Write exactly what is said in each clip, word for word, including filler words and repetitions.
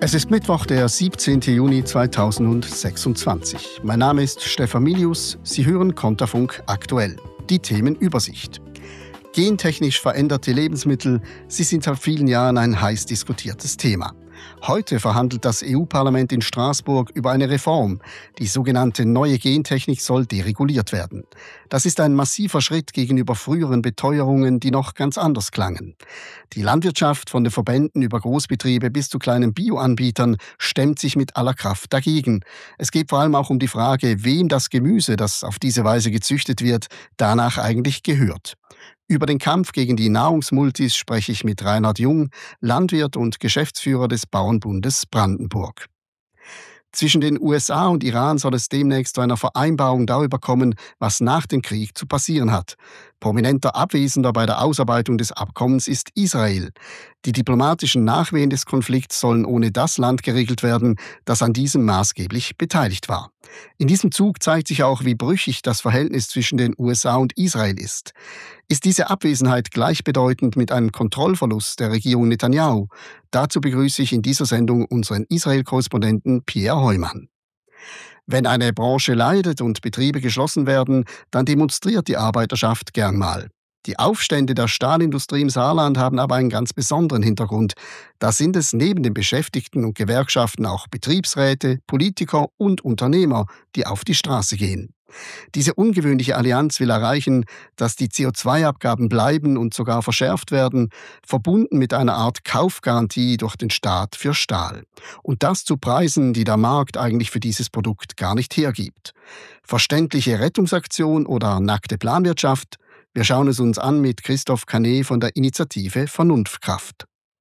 Es ist Mittwoch, der siebzehnten Juni zweitausendsechsundzwanzig. Mein Name ist Stefan Milius. Sie hören Konterfunk aktuell. Die Themenübersicht. Gentechnisch veränderte Lebensmittel, sie sind seit vielen Jahren ein heiß diskutiertes Thema. Heute verhandelt das E U-Parlament in Straßburg über eine Reform. Die sogenannte neue Gentechnik soll dereguliert werden. Das ist ein massiver Schritt gegenüber früheren Beteuerungen, die noch ganz anders klangen. Die Landwirtschaft, von den Verbänden über Großbetriebe bis zu kleinen Bioanbietern, stemmt sich mit aller Kraft dagegen. Es geht vor allem auch um die Frage, wem das Gemüse, das auf diese Weise gezüchtet wird, danach eigentlich gehört. Über den Kampf gegen die Nahrungsmultis spreche ich mit Reinhard Jung, Landwirt und Geschäftsführer des Bauernbundes Brandenburg. Zwischen den U S A und Iran soll es demnächst zu einer Vereinbarung darüber kommen, was nach dem Krieg zu passieren hat. Prominenter Abwesender bei der Ausarbeitung des Abkommens ist Israel. Die diplomatischen Nachwehen des Konflikts sollen ohne das Land geregelt werden, das an diesem maßgeblich beteiligt war. In diesem Zug zeigt sich auch, wie brüchig das Verhältnis zwischen den U S A und Israel ist. Ist diese Abwesenheit gleichbedeutend mit einem Kontrollverlust der Regierung Netanyahu? Dazu begrüße ich in dieser Sendung unseren Israel-Korrespondenten Pierre Heumann. Wenn eine Branche leidet und Betriebe geschlossen werden, dann demonstriert die Arbeiterschaft gern mal. Die Aufstände der Stahlindustrie im Saarland haben aber einen ganz besonderen Hintergrund. Da sind es neben den Beschäftigten und Gewerkschaften auch Betriebsräte, Politiker und Unternehmer, die auf die Straße gehen. Diese ungewöhnliche Allianz will erreichen, dass die C O zwei Abgaben bleiben und sogar verschärft werden, verbunden mit einer Art Kaufgarantie durch den Staat für Stahl. Und das zu Preisen, die der Markt eigentlich für dieses Produkt gar nicht hergibt. Verständliche Rettungsaktion oder nackte Planwirtschaft? Wir schauen es uns an mit Christoph Canet von der Initiative Vernunftkraft.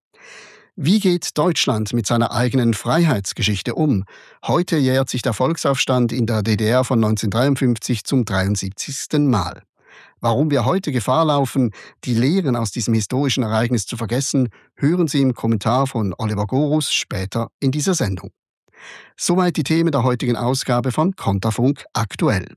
Wie geht Deutschland mit seiner eigenen Freiheitsgeschichte um? Heute jährt sich der Volksaufstand in der D D R von neunzehnhundertdreiundfünfzig zum dreiundsiebzigsten Mal. Warum wir heute Gefahr laufen, die Lehren aus diesem historischen Ereignis zu vergessen, hören Sie im Kommentar von Oliver Gorus später in dieser Sendung. Soweit die Themen der heutigen Ausgabe von Konterfunk aktuell.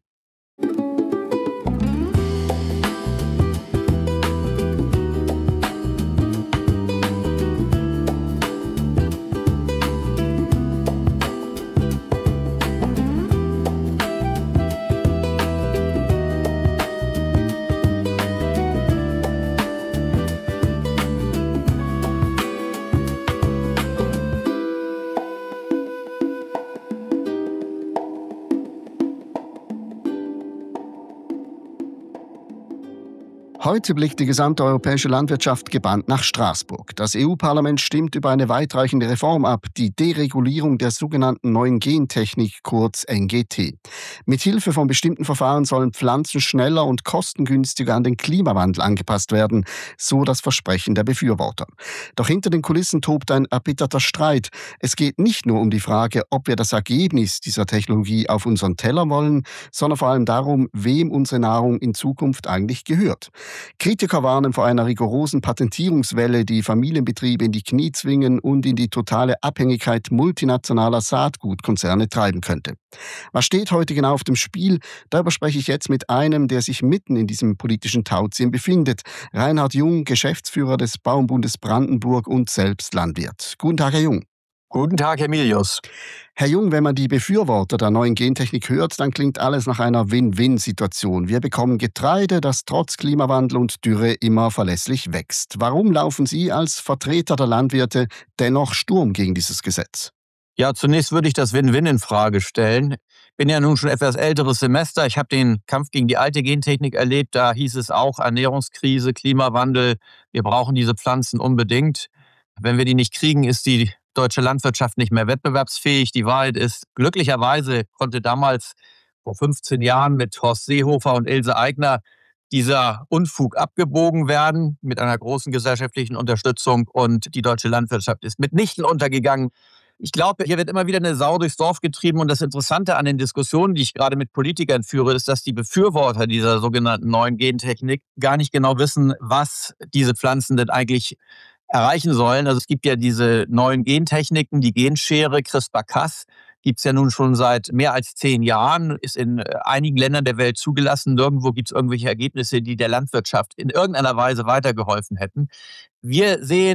Heute blickt die gesamte europäische Landwirtschaft gebannt nach Straßburg. Das E U-Parlament stimmt über eine weitreichende Reform ab, die Deregulierung der sogenannten neuen Gentechnik, kurz N G T. Mithilfe von bestimmten Verfahren sollen Pflanzen schneller und kostengünstiger an den Klimawandel angepasst werden, so das Versprechen der Befürworter. Doch hinter den Kulissen tobt ein erbitterter Streit. Es geht nicht nur um die Frage, ob wir das Ergebnis dieser Technologie auf unseren Teller wollen, sondern vor allem darum, wem unsere Nahrung in Zukunft eigentlich gehört. Kritiker warnen vor einer rigorosen Patentierungswelle, die Familienbetriebe in die Knie zwingen und in die totale Abhängigkeit multinationaler Saatgutkonzerne treiben könnte. Was steht heute genau auf dem Spiel? Darüber spreche ich jetzt mit einem, der sich mitten in diesem politischen Tauziehen befindet. Reinhard Jung, Geschäftsführer des Bauernbundes Brandenburg und selbst Landwirt. Guten Tag, Herr Jung. Guten Tag, Herr Milius. Herr Jung, wenn man die Befürworter der neuen Gentechnik hört, dann klingt alles nach einer Win-Win-Situation. Wir bekommen Getreide, das trotz Klimawandel und Dürre immer verlässlich wächst. Warum laufen Sie als Vertreter der Landwirte dennoch Sturm gegen dieses Gesetz? Ja, zunächst würde ich das Win-Win in Frage stellen. Ich bin ja nun schon etwas älteres Semester. Ich habe den Kampf gegen die alte Gentechnik erlebt. Da hieß es auch Ernährungskrise, Klimawandel. Wir brauchen diese Pflanzen unbedingt. Wenn wir die nicht kriegen, ist die deutsche Landwirtschaft nicht mehr wettbewerbsfähig. Die Wahrheit ist, glücklicherweise konnte damals vor fünfzehn Jahren mit Horst Seehofer und Ilse Aigner dieser Unfug abgebogen werden mit einer großen gesellschaftlichen Unterstützung und die deutsche Landwirtschaft ist mitnichten untergegangen. Ich glaube, hier wird immer wieder eine Sau durchs Dorf getrieben und das Interessante an den Diskussionen, die ich gerade mit Politikern führe, ist, dass die Befürworter dieser sogenannten neuen Gentechnik gar nicht genau wissen, was diese Pflanzen denn eigentlich erreichen sollen. Also es gibt ja diese neuen Gentechniken, die Genschere, CRISPR-Cas, gibt es ja nun schon seit mehr als zehn Jahren, ist in einigen Ländern der Welt zugelassen. Nirgendwo gibt es irgendwelche Ergebnisse, die der Landwirtschaft in irgendeiner Weise weitergeholfen hätten. Wir sehen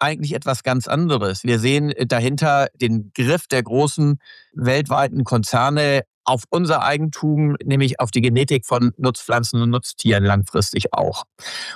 eigentlich etwas ganz anderes. Wir sehen dahinter den Griff der großen weltweiten Konzerne auf unser Eigentum, nämlich auf die Genetik von Nutzpflanzen und Nutztieren langfristig auch.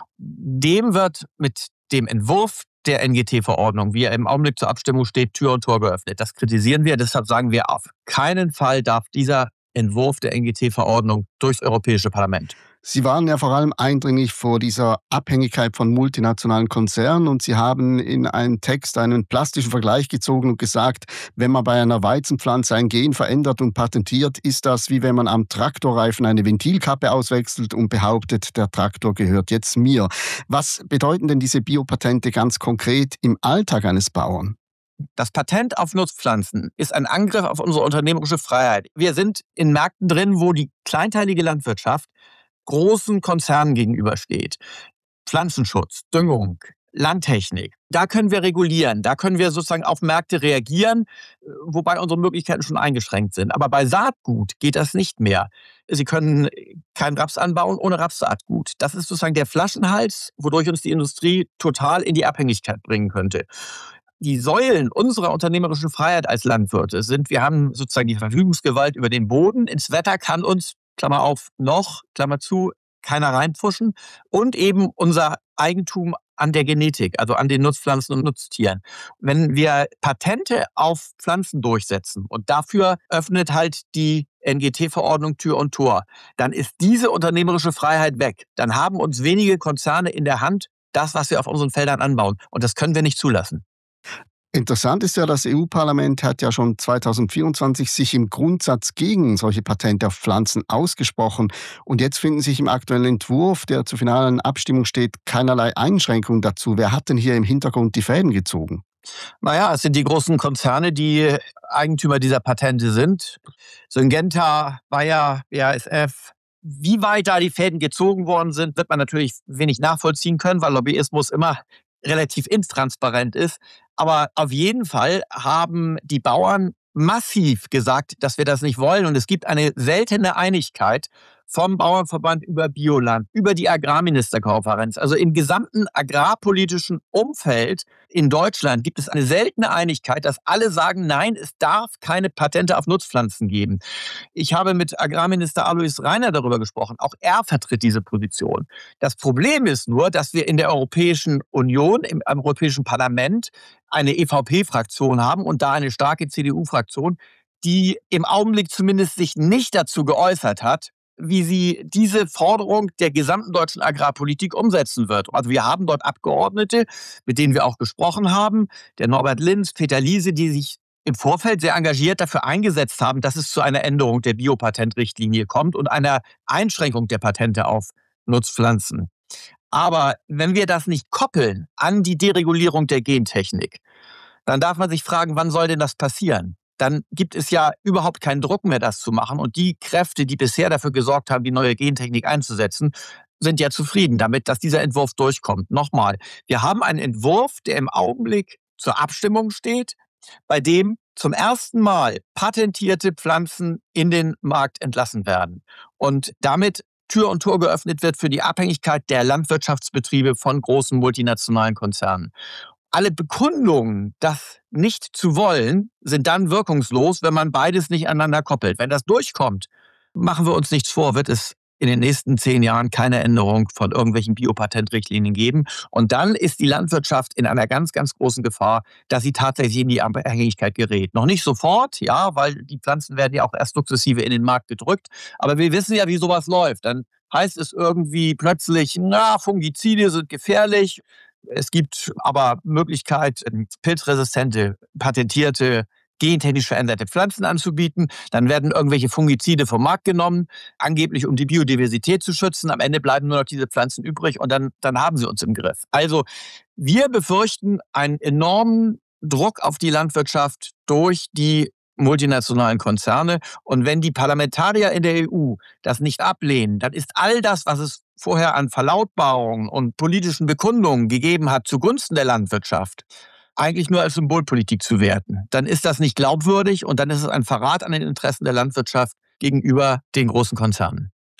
Dem wird mit dem Entwurf der N G T-Verordnung, wie er im Augenblick zur Abstimmung steht, Tür und Tor geöffnet. Das kritisieren wir, deshalb sagen wir, auf keinen Fall darf dieser Entwurf der N G T-Verordnung durchs Europäische Parlament. Sie waren ja vor allem eindringlich vor dieser Abhängigkeit von multinationalen Konzernen und Sie haben in einem Text einen plastischen Vergleich gezogen und gesagt, wenn man bei einer Weizenpflanze ein Gen verändert und patentiert, ist das wie wenn man am Traktorreifen eine Ventilkappe auswechselt und behauptet, der Traktor gehört jetzt mir. Was bedeuten denn diese Biopatente ganz konkret im Alltag eines Bauern? Das Patent auf Nutzpflanzen ist ein Angriff auf unsere unternehmerische Freiheit. Wir sind in Märkten drin, wo die kleinteilige Landwirtschaft großen Konzernen gegenübersteht. Pflanzenschutz, Düngung, Landtechnik. Da können wir regulieren, da können wir sozusagen auf Märkte reagieren, wobei unsere Möglichkeiten schon eingeschränkt sind. Aber bei Saatgut geht das nicht mehr. Sie können keinen Raps anbauen ohne Rapssaatgut. Das ist sozusagen der Flaschenhals, wodurch uns die Industrie total in die Abhängigkeit bringen könnte. Die Säulen unserer unternehmerischen Freiheit als Landwirte sind, wir haben sozusagen die Verfügungsgewalt über den Boden. Ins Wetter kann uns, Klammer auf, noch, Klammer zu, keiner reinpfuschen. Und eben unser Eigentum an der Genetik, also an den Nutzpflanzen und Nutztieren. Wenn wir Patente auf Pflanzen durchsetzen und dafür öffnet halt die N G T-Verordnung Tür und Tor, dann ist diese unternehmerische Freiheit weg. Dann haben uns wenige Konzerne in der Hand das, was wir auf unseren Feldern anbauen. Und das können wir nicht zulassen. Interessant ist ja, das E U-Parlament hat ja schon zweitausendvierundzwanzig sich im Grundsatz gegen solche Patente auf Pflanzen ausgesprochen. Und jetzt finden sich im aktuellen Entwurf, der zur finalen Abstimmung steht, keinerlei Einschränkungen dazu. Wer hat denn hier im Hintergrund die Fäden gezogen? Naja, es sind die großen Konzerne, die Eigentümer dieser Patente sind. Syngenta, Bayer, B A S F. Wie weit da die Fäden gezogen worden sind, wird man natürlich wenig nachvollziehen können, weil Lobbyismus immer relativ intransparent ist. Aber auf jeden Fall haben die Bauern massiv gesagt, dass wir das nicht wollen. Und es gibt eine seltene Einigkeit vom Bauernverband über Bioland, über die Agrarministerkonferenz. Also im gesamten agrarpolitischen Umfeld in Deutschland gibt es eine seltene Einigkeit, dass alle sagen, nein, es darf keine Patente auf Nutzpflanzen geben. Ich habe mit Agrarminister Alois Rainer darüber gesprochen. Auch er vertritt diese Position. Das Problem ist nur, dass wir in der Europäischen Union, im Europäischen Parlament, eine E V P-Fraktion haben und da eine starke C D U-Fraktion, die im Augenblick zumindest sich nicht dazu geäußert hat, wie sie diese Forderung der gesamten deutschen Agrarpolitik umsetzen wird. Also wir haben dort Abgeordnete, mit denen wir auch gesprochen haben, der Norbert Linz, Peter Liese, die sich im Vorfeld sehr engagiert dafür eingesetzt haben, dass es zu einer Änderung der Biopatentrichtlinie kommt und einer Einschränkung der Patente auf Nutzpflanzen. Aber wenn wir das nicht koppeln an die Deregulierung der Gentechnik, dann darf man sich fragen, wann soll denn das passieren? Dann gibt es ja überhaupt keinen Druck mehr, das zu machen. Und die Kräfte, die bisher dafür gesorgt haben, die neue Gentechnik einzusetzen, sind ja zufrieden damit, dass dieser Entwurf durchkommt. Nochmal, wir haben einen Entwurf, der im Augenblick zur Abstimmung steht, bei dem zum ersten Mal patentierte Pflanzen in den Markt entlassen werden. Und damit Tür und Tor geöffnet wird für die Abhängigkeit der Landwirtschaftsbetriebe von großen multinationalen Konzernen. Alle Bekundungen, das nicht zu wollen, sind dann wirkungslos, wenn man beides nicht aneinander koppelt. Wenn das durchkommt, machen wir uns nichts vor, wird es in den nächsten zehn Jahren keine Änderung von irgendwelchen Biopatentrichtlinien geben. Und dann ist die Landwirtschaft in einer ganz, ganz großen Gefahr, dass sie tatsächlich in die Abhängigkeit gerät. Noch nicht sofort, ja, weil die Pflanzen werden ja auch erst sukzessive in den Markt gedrückt. Aber wir wissen ja, wie sowas läuft. Dann heißt es irgendwie plötzlich, na, Fungizide sind gefährlich. Es gibt aber Möglichkeit, pilzresistente, patentierte, gentechnisch veränderte Pflanzen anzubieten. Dann werden irgendwelche Fungizide vom Markt genommen, angeblich um die Biodiversität zu schützen. Am Ende bleiben nur noch diese Pflanzen übrig und dann, dann haben sie uns im Griff. Also wir befürchten einen enormen Druck auf die Landwirtschaft durch die multinationalen Konzerne. Und wenn die Parlamentarier in der E U das nicht ablehnen, dann ist all das, was es vorher an Verlautbarungen und politischen Bekundungen gegeben hat zugunsten der Landwirtschaft, eigentlich nur als Symbolpolitik zu werten. Dann ist das nicht glaubwürdig und dann ist es ein Verrat an den Interessen der Landwirtschaft gegenüber den großen Konzernen.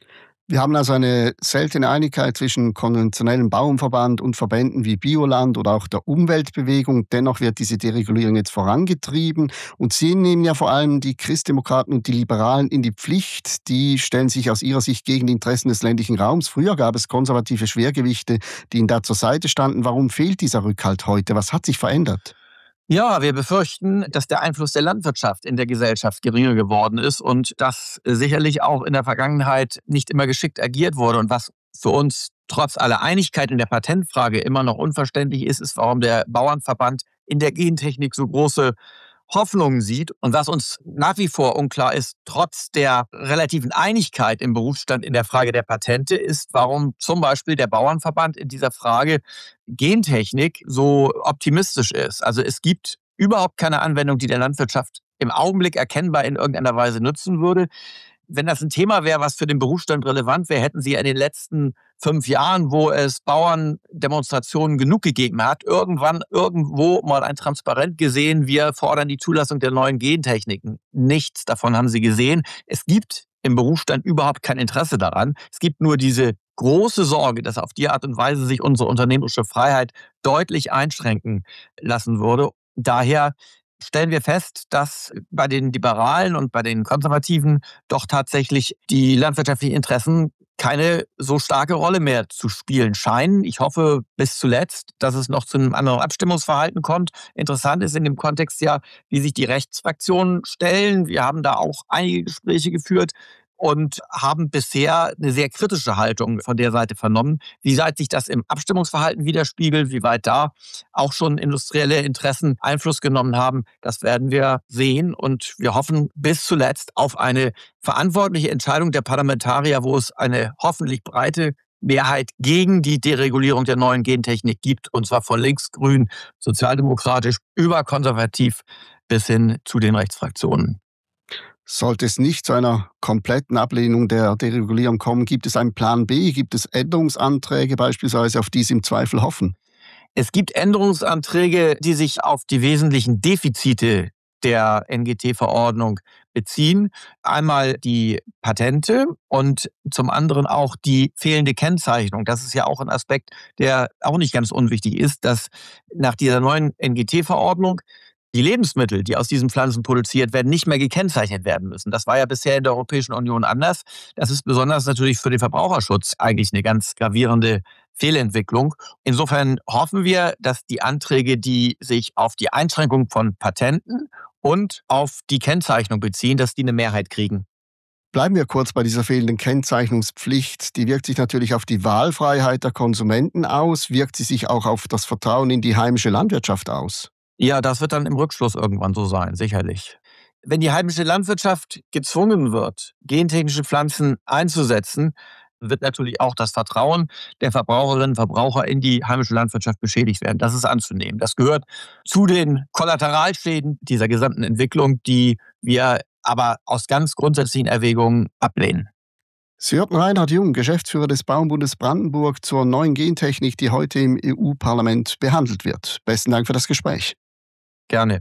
Wir haben also eine seltene Einigkeit zwischen konventionellem Bauernverband und Verbänden wie Bioland oder auch der Umweltbewegung. Dennoch wird diese Deregulierung jetzt vorangetrieben. Und Sie nehmen ja vor allem die Christdemokraten und die Liberalen in die Pflicht. Die stellen sich aus ihrer Sicht gegen die Interessen des ländlichen Raums. Früher gab es konservative Schwergewichte, die ihnen da zur Seite standen. Warum fehlt dieser Rückhalt heute? Was hat sich verändert? Ja, wir befürchten, dass der Einfluss der Landwirtschaft in der Gesellschaft geringer geworden ist und dass sicherlich auch in der Vergangenheit nicht immer geschickt agiert wurde. Und was für uns trotz aller Einigkeit in der Patentfrage immer noch unverständlich ist, ist, warum der Bauernverband in der Gentechnik so große Hoffnungen sieht. Und was uns nach wie vor unklar ist, trotz der relativen Einigkeit im Berufsstand in der Frage der Patente, ist, warum zum Beispiel der Bauernverband in dieser Frage Gentechnik so optimistisch ist. Also es gibt überhaupt keine Anwendung, die der Landwirtschaft im Augenblick erkennbar in irgendeiner Weise nutzen würde. Wenn das ein Thema wäre, was für den Berufsstand relevant wäre, hätten Sie in den letzten fünf Jahren, wo es Bauerndemonstrationen genug gegeben hat, irgendwann irgendwo mal ein Transparent gesehen, wir fordern die Zulassung der neuen Gentechniken. Nichts davon haben Sie gesehen. Es gibt im Berufsstand überhaupt kein Interesse daran. Es gibt nur diese große Sorge, dass auf die Art und Weise sich unsere unternehmerische Freiheit deutlich einschränken lassen würde. Daher stellen wir fest, dass bei den Liberalen und bei den Konservativen doch tatsächlich die landwirtschaftlichen Interessen keine so starke Rolle mehr zu spielen scheinen. Ich hoffe bis zuletzt, dass es noch zu einem anderen Abstimmungsverhalten kommt. Interessant ist in dem Kontext ja, wie sich die Rechtsfraktionen stellen. Wir haben da auch einige Gespräche geführt und haben bisher eine sehr kritische Haltung von der Seite vernommen. Wie weit sich das im Abstimmungsverhalten widerspiegelt, wie weit da auch schon industrielle Interessen Einfluss genommen haben, das werden wir sehen. Und wir hoffen bis zuletzt auf eine verantwortliche Entscheidung der Parlamentarier, wo es eine hoffentlich breite Mehrheit gegen die Deregulierung der neuen Gentechnik gibt, und zwar von links, grün, sozialdemokratisch, über konservativ bis hin zu den Rechtsfraktionen. Sollte es nicht zu einer kompletten Ablehnung der Deregulierung kommen, gibt es einen Plan B? Gibt es Änderungsanträge beispielsweise, auf die Sie im Zweifel hoffen? Es gibt Änderungsanträge, die sich auf die wesentlichen Defizite der N G T-Verordnung beziehen. Einmal die Patente und zum anderen auch die fehlende Kennzeichnung. Das ist ja auch ein Aspekt, der auch nicht ganz unwichtig ist, dass nach dieser neuen N G T-Verordnung die Lebensmittel, die aus diesen Pflanzen produziert werden, nicht mehr gekennzeichnet werden müssen. Das war ja bisher in der Europäischen Union anders. Das ist besonders natürlich für den Verbraucherschutz eigentlich eine ganz gravierende Fehlentwicklung. Insofern hoffen wir, dass die Anträge, die sich auf die Einschränkung von Patenten und auf die Kennzeichnung beziehen, dass die eine Mehrheit kriegen. Bleiben wir kurz bei dieser fehlenden Kennzeichnungspflicht. Die wirkt sich natürlich auf die Wahlfreiheit der Konsumenten aus. Wirkt sie sich auch auf das Vertrauen in die heimische Landwirtschaft aus? Ja, das wird dann im Rückschluss irgendwann so sein, sicherlich. Wenn die heimische Landwirtschaft gezwungen wird, gentechnische Pflanzen einzusetzen, wird natürlich auch das Vertrauen der Verbraucherinnen und Verbraucher in die heimische Landwirtschaft beschädigt werden. Das ist anzunehmen. Das gehört zu den Kollateralschäden dieser gesamten Entwicklung, die wir aber aus ganz grundsätzlichen Erwägungen ablehnen. Sie hörten Reinhard Jung, Geschäftsführer des Bauernbundes Brandenburg, zur neuen Gentechnik, die heute im E U-Parlament behandelt wird. Besten Dank für das Gespräch. Gerne.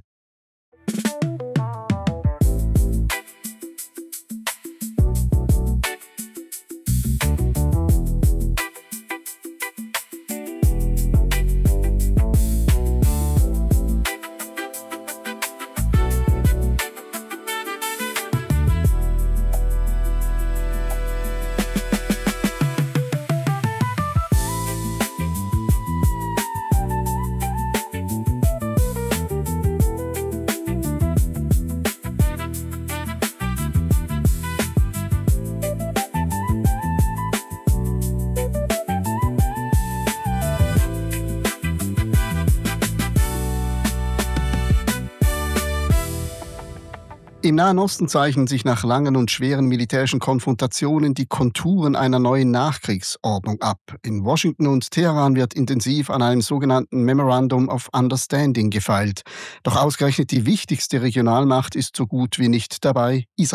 Im Nahen Osten zeichnen sich nach langen und schweren militärischen Konfrontationen die Konturen einer neuen Nachkriegsordnung ab. In Washington und Teheran wird intensiv an einem sogenannten Memorandum of Understanding gefeilt. Doch ausgerechnet die wichtigste Regionalmacht ist so gut wie nicht dabei, Israel.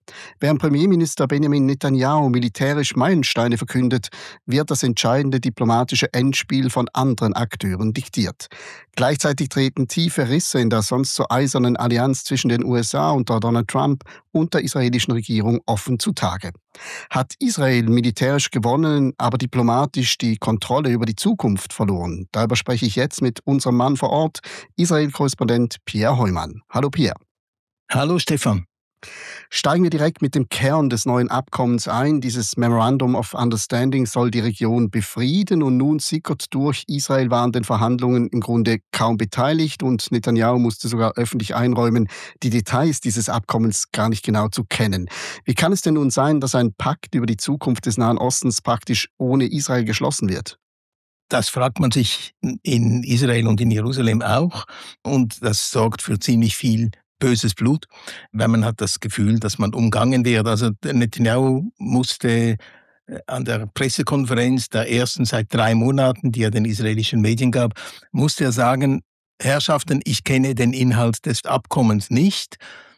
Während Premierminister Benjamin Netanyahu militärisch Meilensteine verkündet, wird das entscheidende diplomatische Endspiel von anderen Akteuren diktiert. Gleichzeitig treten tiefe Risse in der sonst so eisernen Allianz zwischen den U S A unter Donald Trump und der israelischen Regierung offen zutage. Hat Israel militärisch gewonnen, aber diplomatisch die Kontrolle über die Zukunft verloren? Darüber spreche ich jetzt mit unserem Mann vor Ort, Israel-Korrespondent Pierre Heumann. Hallo Pierre. Hallo Stefan. Steigen wir direkt mit dem Kern des neuen Abkommens ein. Dieses Memorandum of Understanding soll die Region befrieden und nun sickert durch. Israel war an den Verhandlungen im Grunde kaum beteiligt und Netanyahu musste sogar öffentlich einräumen, die Details dieses Abkommens gar nicht genau zu kennen. Wie kann es denn nun sein, dass ein Pakt über die Zukunft des Nahen Ostens praktisch ohne Israel geschlossen wird? Das fragt man sich in Israel und in Jerusalem auch und das sorgt für ziemlich viel böses Blut, weil man hat das Gefühl, dass man umgangen wird. Also Netanyahu musste an der Pressekonferenz, der ersten seit drei Monaten, die er den israelischen Medien gab, musste er sagen, Herrschaften, ich kenne den Inhalt des Abkommens nicht,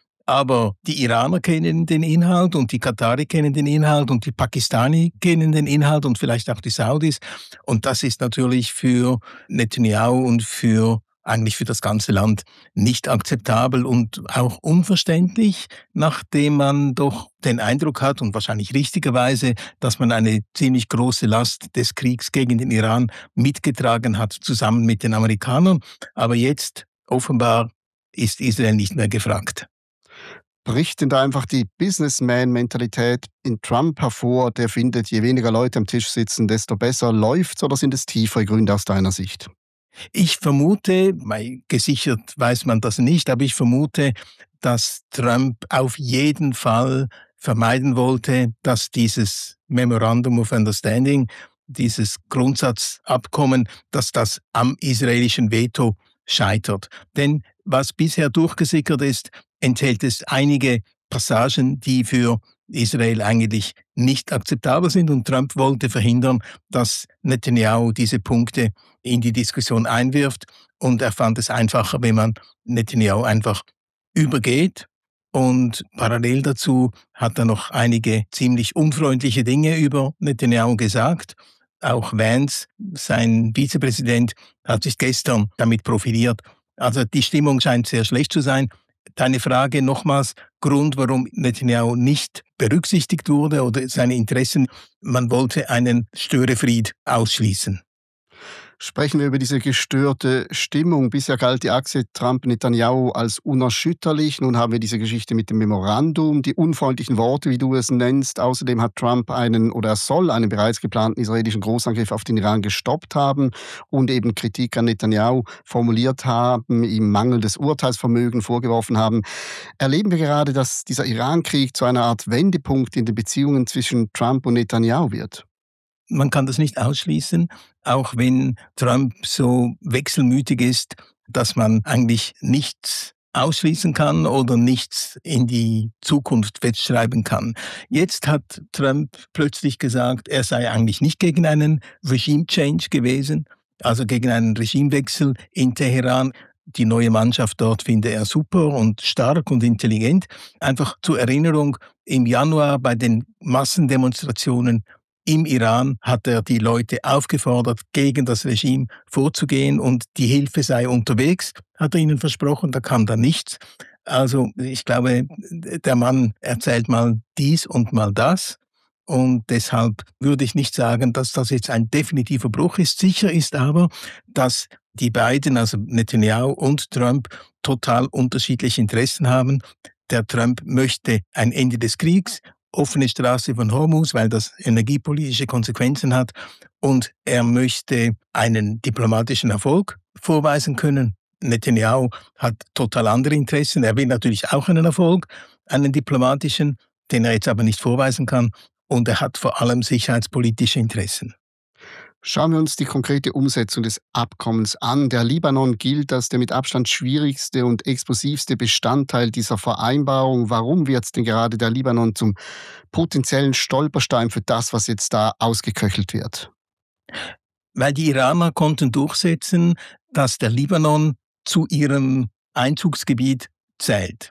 aber die Iraner kennen den Inhalt und die Katari kennen den Inhalt und die Pakistani kennen den Inhalt und vielleicht auch die Saudis. Und das ist natürlich für Netanyahu und für eigentlich für das ganze Land nicht akzeptabel und auch unverständlich, nachdem man doch den Eindruck hat, und wahrscheinlich richtigerweise, dass man eine ziemlich große Last des Kriegs gegen den Iran mitgetragen hat, zusammen mit den Amerikanern. Aber jetzt, offenbar, ist Israel nicht mehr gefragt. Bricht denn da einfach die Businessman-Mentalität in Trump hervor, der findet, je weniger Leute am Tisch sitzen, desto besser läuft's, oder sind es tiefere Gründe aus deiner Sicht? Ich vermute, gesichert weiß man das nicht, aber ich vermute, dass Trump auf jeden Fall vermeiden wollte, dass dieses Memorandum of Understanding, dieses Grundsatzabkommen, dass das am israelischen Veto scheitert. Denn was bisher durchgesickert ist, enthält es einige Passagen, die für Israel eigentlich nicht akzeptabel sind und Trump wollte verhindern, dass Netanyahu diese Punkte in die Diskussion einwirft und er fand es einfacher, wenn man Netanyahu einfach übergeht und parallel dazu hat er noch einige ziemlich unfreundliche Dinge über Netanyahu gesagt. Auch Vance, sein Vizepräsident, hat sich gestern damit profiliert. Also die Stimmung scheint sehr schlecht zu sein. Deine Frage nochmals, Grund, warum Netanyahu nicht berücksichtigt wurde oder seine Interessen, man wollte einen Störefried ausschließen. Sprechen wir über diese gestörte Stimmung. Bisher galt die Achse Trump-Netanyahu als unerschütterlich. Nun haben wir diese Geschichte mit dem Memorandum, die unfreundlichen Worte, wie du es nennst. Außerdem hat Trump einen oder er soll einen bereits geplanten israelischen Großangriff auf den Iran gestoppt haben und eben Kritik an Netanyahu formuliert haben, ihm mangelndes Urteilsvermögen vorgeworfen haben. Erleben wir gerade, dass dieser Iran-Krieg zu einer Art Wendepunkt in den Beziehungen zwischen Trump und Netanyahu wird? Man kann das nicht ausschließen, auch wenn Trump so wechselmütig ist, dass man eigentlich nichts ausschließen kann oder nichts in die Zukunft festschreiben kann. Jetzt hat Trump plötzlich gesagt, er sei eigentlich nicht gegen einen Regime-Change gewesen, also gegen einen Regimewechsel in Teheran. Die neue Mannschaft dort finde er super und stark und intelligent. Einfach zur Erinnerung, im Januar bei den Massendemonstrationen im Iran hat er die Leute aufgefordert, gegen das Regime vorzugehen und die Hilfe sei unterwegs, hat er ihnen versprochen, da kam dann nichts. Also ich glaube, der Mann erzählt mal dies und mal das und deshalb würde ich nicht sagen, dass das jetzt ein definitiver Bruch ist. Sicher ist aber, dass die beiden, also Netanyahu und Trump, total unterschiedliche Interessen haben. Der Trump möchte ein Ende des Kriegs, offene Straße von Hormuz, weil das energiepolitische Konsequenzen hat. Und er möchte einen diplomatischen Erfolg vorweisen können. Netanyahu hat total andere Interessen. Er will natürlich auch einen Erfolg, einen diplomatischen, den er jetzt aber nicht vorweisen kann. Und er hat vor allem sicherheitspolitische Interessen. Schauen wir uns die konkrete Umsetzung des Abkommens an. Der Libanon gilt als der mit Abstand schwierigste und explosivste Bestandteil dieser Vereinbarung. Warum wird denn gerade der Libanon zum potenziellen Stolperstein für das, was jetzt da ausgeköchelt wird? Weil die Iraner konnten durchsetzen, dass der Libanon zu ihrem Einzugsgebiet zählt.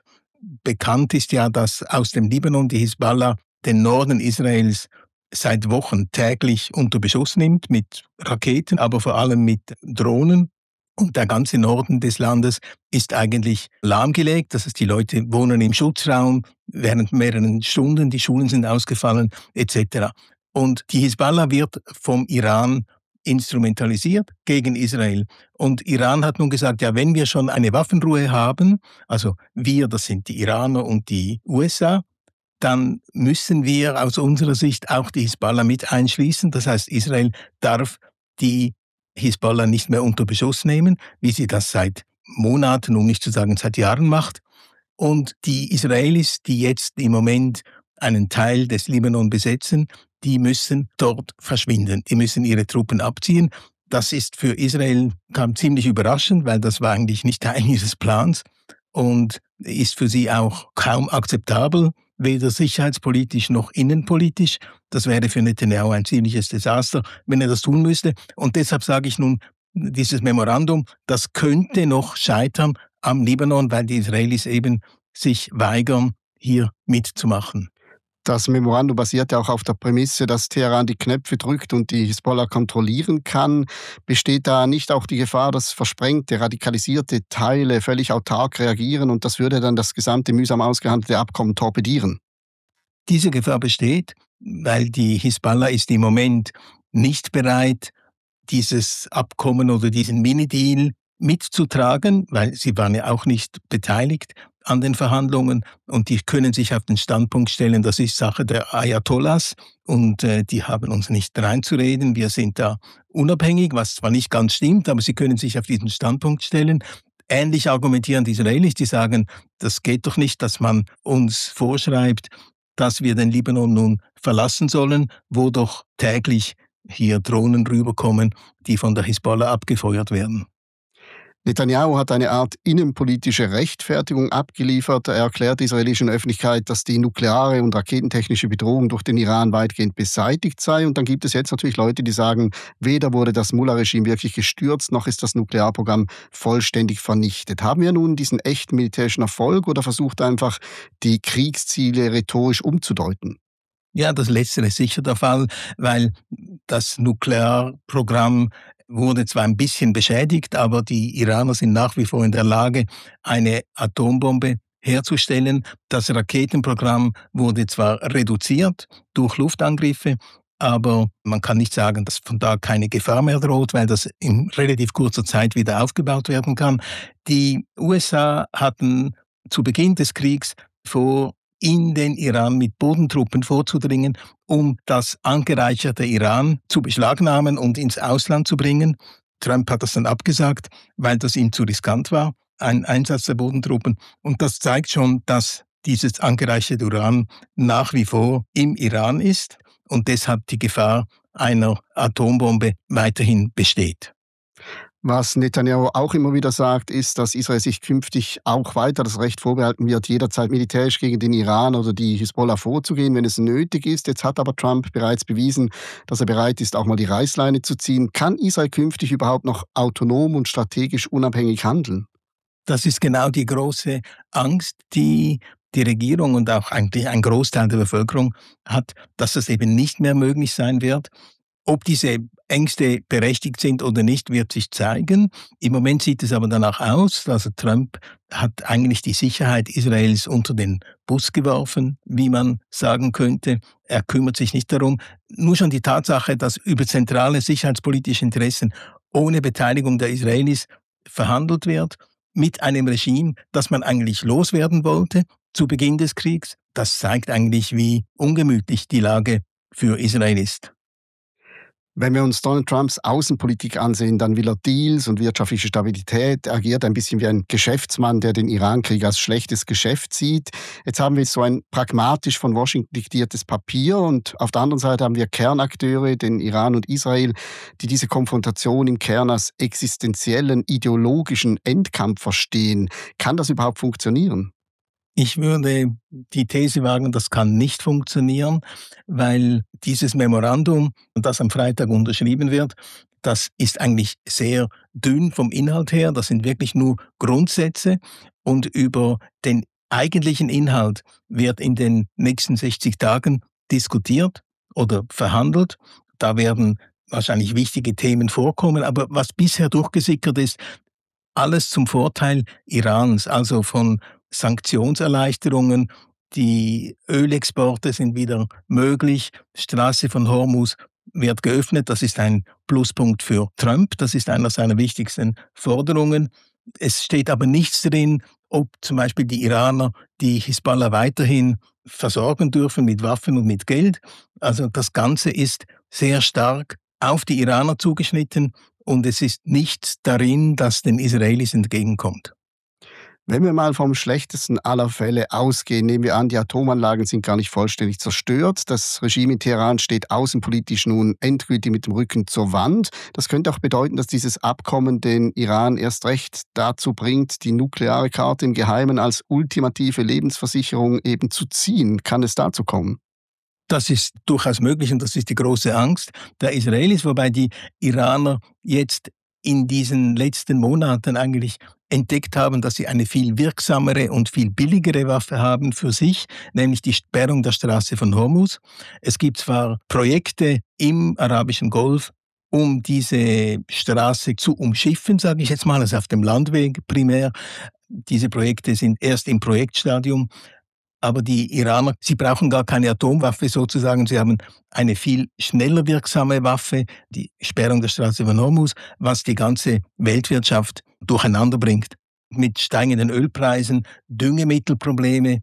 bekannt ist ja, dass aus dem Libanon die Hisbollah den Norden Israels seit Wochen täglich unter Beschuss nimmt mit Raketen, aber vor allem mit Drohnen. Und der ganze Norden des Landes ist eigentlich lahmgelegt. Das heißt, die Leute wohnen im Schutzraum während mehreren Stunden, die Schulen sind ausgefallen et cetera. Und die Hisbollah wird vom Iran instrumentalisiert gegen Israel. Und Iran hat nun gesagt, ja, wenn wir schon eine Waffenruhe haben, also wir, das sind die Iraner und die U S A, dann müssen wir aus unserer Sicht auch die Hisbollah mit einschließen. Das heißt, Israel darf die Hisbollah nicht mehr unter Beschuss nehmen, wie sie das seit Monaten, um nicht zu sagen seit Jahren macht. Und die Israelis, die jetzt im Moment einen Teil des Libanon besetzen, die müssen dort verschwinden. Die müssen ihre Truppen abziehen. Das ist für Israel kam ziemlich überraschend, weil das war eigentlich nicht Teil ihres Plans und ist für sie auch kaum akzeptabel, weder sicherheitspolitisch noch innenpolitisch. Das wäre für Netanyahu ein ziemliches Desaster, wenn er das tun müsste. Und deshalb sage ich nun, dieses Memorandum, das könnte noch scheitern am Libanon, weil die Israelis eben sich weigern, hier mitzumachen. Das Memorandum basiert ja auch auf der Prämisse, dass Teheran die Knöpfe drückt und die Hisbollah kontrollieren kann. Besteht da nicht auch die Gefahr, dass versprengte, radikalisierte Teile völlig autark reagieren und das würde dann das gesamte mühsam ausgehandelte Abkommen torpedieren? Diese Gefahr besteht, weil die Hisbollah ist im Moment nicht bereit, dieses Abkommen oder diesen Mini-Deal mitzutragen, weil sie waren ja auch nicht beteiligt an den Verhandlungen und die können sich auf den Standpunkt stellen, das ist Sache der Ayatollahs und äh, die haben uns nicht reinzureden, wir sind da unabhängig, was zwar nicht ganz stimmt, aber sie können sich auf diesen Standpunkt stellen. Ähnlich argumentieren die Israelis, die sagen, das geht doch nicht, dass man uns vorschreibt, dass wir den Libanon nun verlassen sollen, wo doch täglich hier Drohnen rüberkommen, die von der Hisbollah abgefeuert werden. Netanyahu hat eine Art innenpolitische Rechtfertigung abgeliefert. Er erklärt der israelischen Öffentlichkeit, dass die nukleare und raketentechnische Bedrohung durch den Iran weitgehend beseitigt sei. Und dann gibt es jetzt natürlich Leute, die sagen, weder wurde das Mullah-Regime wirklich gestürzt, noch ist das Nuklearprogramm vollständig vernichtet. Haben wir nun diesen echten militärischen Erfolg oder versucht einfach, die Kriegsziele rhetorisch umzudeuten? Ja, das Letztere ist sicher der Fall, weil das Nuklearprogramm wurde zwar ein bisschen beschädigt, aber die Iraner sind nach wie vor in der Lage, eine Atombombe herzustellen. Das Raketenprogramm wurde zwar reduziert durch Luftangriffe, aber man kann nicht sagen, dass von da keine Gefahr mehr droht, weil das in relativ kurzer Zeit wieder aufgebaut werden kann. Die U S A hatten zu Beginn des Kriegs vor, in den Iran mit Bodentruppen vorzudringen, um das angereicherte Iran zu beschlagnahmen und ins Ausland zu bringen. Trump hat das dann abgesagt, weil das ihm zu riskant war, ein Einsatz der Bodentruppen. Und das zeigt schon, dass dieses angereicherte Uran nach wie vor im Iran ist und deshalb die Gefahr einer Atombombe weiterhin besteht. Was Netanyahu auch immer wieder sagt, ist, dass Israel sich künftig auch weiter das Recht vorbehalten wird, jederzeit militärisch gegen den Iran oder die Hisbollah vorzugehen, wenn es nötig ist. Jetzt hat aber Trump bereits bewiesen, dass er bereit ist, auch mal die Reißleine zu ziehen. Kann Israel künftig überhaupt noch autonom und strategisch unabhängig handeln? Das ist genau die große Angst, die die Regierung und auch eigentlich ein Großteil der Bevölkerung hat, dass das eben nicht mehr möglich sein wird. Ob diese Ängste berechtigt sind oder nicht, wird sich zeigen. Im Moment sieht es aber danach aus, also Trump hat eigentlich die Sicherheit Israels unter den Bus geworfen, wie man sagen könnte. Er kümmert sich nicht darum. Nur schon die Tatsache, dass über zentrale sicherheitspolitische Interessen ohne Beteiligung der Israelis verhandelt wird, mit einem Regime, das man eigentlich loswerden wollte zu Beginn des Kriegs, das zeigt eigentlich, wie ungemütlich die Lage für Israel ist. Wenn wir uns Donald Trumps Außenpolitik ansehen, dann will er Deals und wirtschaftliche Stabilität. Er agiert ein bisschen wie ein Geschäftsmann, der den Irankrieg als schlechtes Geschäft sieht. Jetzt haben wir so ein pragmatisch von Washington diktiertes Papier und auf der anderen Seite haben wir Kernakteure, den Iran und Israel, die diese Konfrontation im Kern als existenziellen, ideologischen Endkampf verstehen. Kann das überhaupt funktionieren? Ich würde die These wagen, das kann nicht funktionieren, weil dieses Memorandum, das am Freitag unterschrieben wird, das ist eigentlich sehr dünn vom Inhalt her. Das sind wirklich nur Grundsätze und über den eigentlichen Inhalt wird in den nächsten sechzig Tagen diskutiert oder verhandelt. Da werden wahrscheinlich wichtige Themen vorkommen, aber was bisher durchgesickert ist, alles zum Vorteil Irans, also von Sanktionserleichterungen. Die Ölexporte sind wieder möglich. Straße von Hormuz wird geöffnet. Das ist ein Pluspunkt für Trump. Das ist einer seiner wichtigsten Forderungen. Es steht aber nichts drin, ob zum Beispiel die Iraner die Hisbollah weiterhin versorgen dürfen mit Waffen und mit Geld. Also das Ganze ist sehr stark auf die Iraner zugeschnitten und es ist nichts darin, das den Israelis entgegenkommt. Wenn wir mal vom schlechtesten aller Fälle ausgehen, nehmen wir an, die Atomanlagen sind gar nicht vollständig zerstört. Das Regime in Teheran steht außenpolitisch nun endgültig mit dem Rücken zur Wand. Das könnte auch bedeuten, dass dieses Abkommen den Iran erst recht dazu bringt, die nukleare Karte im Geheimen als ultimative Lebensversicherung eben zu ziehen. Kann es dazu kommen? Das ist durchaus möglich und das ist die große Angst der Israelis, wobei die Iraner jetzt in diesen letzten Monaten eigentlich entdeckt haben, dass sie eine viel wirksamere und viel billigere Waffe haben für sich, nämlich die Sperrung der Straße von Hormuz. Es gibt zwar Projekte im Arabischen Golf, um diese Straße zu umschiffen, sage ich jetzt mal, also auf dem Landweg primär. Diese Projekte sind erst im Projektstadium. Aber die Iraner, sie brauchen gar keine Atomwaffe sozusagen. Sie haben eine viel schneller wirksame Waffe, die Sperrung der Straße von Hormuz, was die ganze Weltwirtschaft durcheinander bringt. Mit steigenden Ölpreisen, Düngemittelprobleme,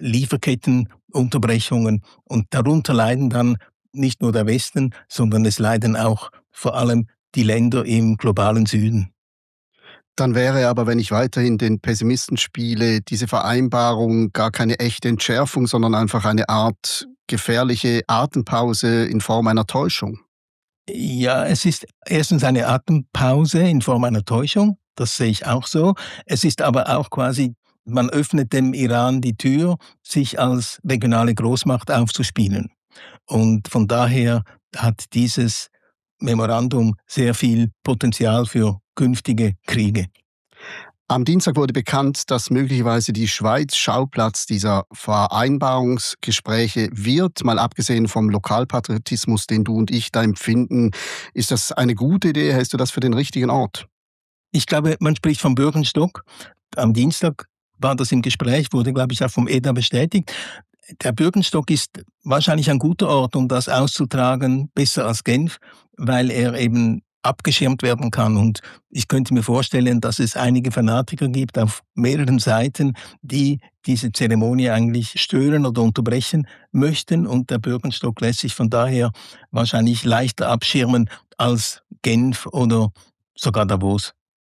Lieferkettenunterbrechungen. Und darunter leiden dann nicht nur der Westen, sondern es leiden auch vor allem die Länder im globalen Süden. Dann wäre aber, wenn ich weiterhin den Pessimisten spiele, diese Vereinbarung gar keine echte Entschärfung, sondern einfach eine Art gefährliche Atempause in Form einer Täuschung. Ja, es ist erstens eine Atempause in Form einer Täuschung, das sehe ich auch so. Es ist aber auch quasi, man öffnet dem Iran die Tür, sich als regionale Großmacht aufzuspielen. Und von daher hat dieses Memorandum sehr viel Potenzial für künftige Kriege. Am Dienstag wurde bekannt, dass möglicherweise die Schweiz Schauplatz dieser Vereinbarungsgespräche wird. Mal abgesehen vom Lokalpatriotismus, den du und ich da empfinden. Ist das eine gute Idee? Hältst du das für den richtigen Ort? Ich glaube, man spricht vom Bürgerstock. Am Dienstag war das im Gespräch, wurde, glaube ich, auch vom E D A bestätigt. Der Bürgenstock ist wahrscheinlich ein guter Ort, um das auszutragen, besser als Genf, weil er eben abgeschirmt werden kann. Und ich könnte mir vorstellen, dass es einige Fanatiker gibt auf mehreren Seiten, die diese Zeremonie eigentlich stören oder unterbrechen möchten. Und der Bürgenstock lässt sich von daher wahrscheinlich leichter abschirmen als Genf oder sogar Davos.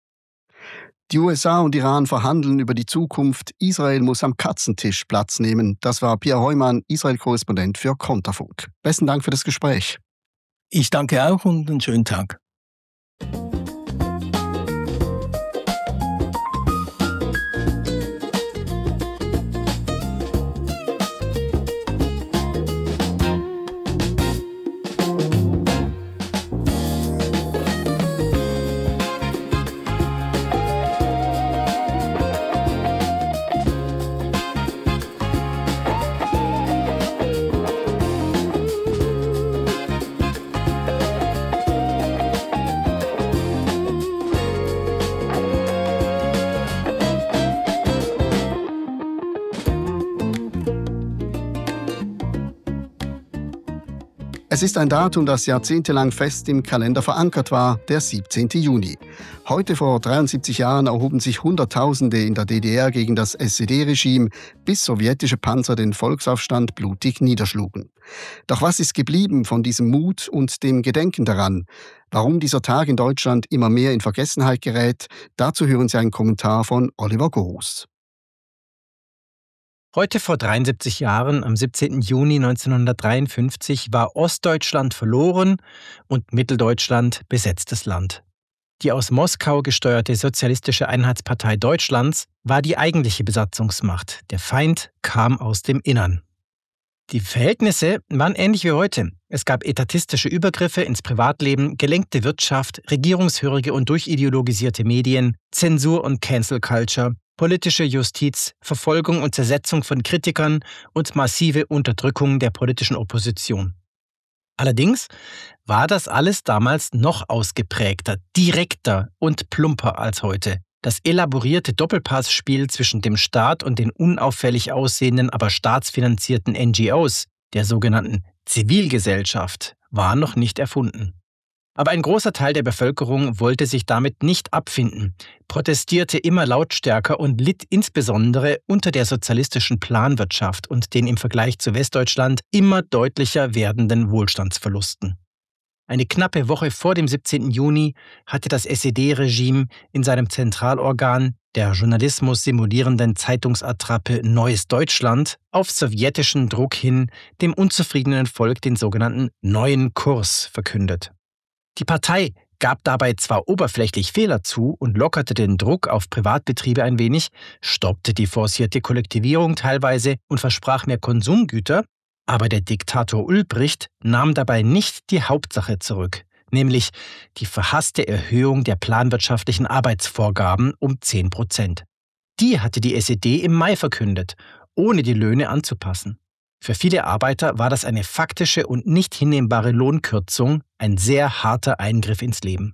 Die U S A und Iran verhandeln über die Zukunft. Israel muss am Katzentisch Platz nehmen. Das war Pierre Heumann, Israel-Korrespondent für Konterfunk. Besten Dank für das Gespräch. Ich danke auch und einen schönen Tag. Es ist ein Datum, das jahrzehntelang fest im Kalender verankert war, der siebzehnten Juni. Heute vor dreiundsiebzig Jahren erhoben sich Hunderttausende in der D D R gegen das S E D-Regime, bis sowjetische Panzer den Volksaufstand blutig niederschlugen. Doch was ist geblieben von diesem Mut und dem Gedenken daran? Warum dieser Tag in Deutschland immer mehr in Vergessenheit gerät, dazu hören Sie einen Kommentar von Oliver Gohus. Heute vor dreiundsiebzig Jahren, am siebzehnten Juni neunzehnhundertdreiundfünfzig, war Ostdeutschland verloren und Mitteldeutschland besetztes Land. Die aus Moskau gesteuerte Sozialistische Einheitspartei Deutschlands war die eigentliche Besatzungsmacht. Der Feind kam aus dem Innern. Die Verhältnisse waren ähnlich wie heute. Es gab etatistische Übergriffe ins Privatleben, gelenkte Wirtschaft, regierungshörige und durchideologisierte Medien, Zensur und Cancel Culture politische Justiz, Verfolgung und Zersetzung von Kritikern und massive Unterdrückung der politischen Opposition. Allerdings war das alles damals noch ausgeprägter, direkter und plumper als heute. Das elaborierte Doppelpassspiel zwischen dem Staat und den unauffällig aussehenden, aber staatsfinanzierten N G Os, der sogenannten Zivilgesellschaft, war noch nicht erfunden. Aber ein großer Teil der Bevölkerung wollte sich damit nicht abfinden, protestierte immer lautstärker und litt insbesondere unter der sozialistischen Planwirtschaft und den im Vergleich zu Westdeutschland immer deutlicher werdenden Wohlstandsverlusten. Eine knappe Woche vor dem siebzehnten Juni hatte das S E D-Regime in seinem Zentralorgan, der Journalismus simulierenden Zeitungsattrappe Neues Deutschland, auf sowjetischen Druck hin dem unzufriedenen Volk den sogenannten Neuen Kurs verkündet. Die Partei gab dabei zwar oberflächlich Fehler zu und lockerte den Druck auf Privatbetriebe ein wenig, stoppte die forcierte Kollektivierung teilweise und versprach mehr Konsumgüter, aber der Diktator Ulbricht nahm dabei nicht die Hauptsache zurück, nämlich die verhasste Erhöhung der planwirtschaftlichen Arbeitsvorgaben um zehn Prozent. Die hatte die S E D im Mai verkündet, ohne die Löhne anzupassen. Für viele Arbeiter war das eine faktische und nicht hinnehmbare Lohnkürzung, ein sehr harter Eingriff ins Leben.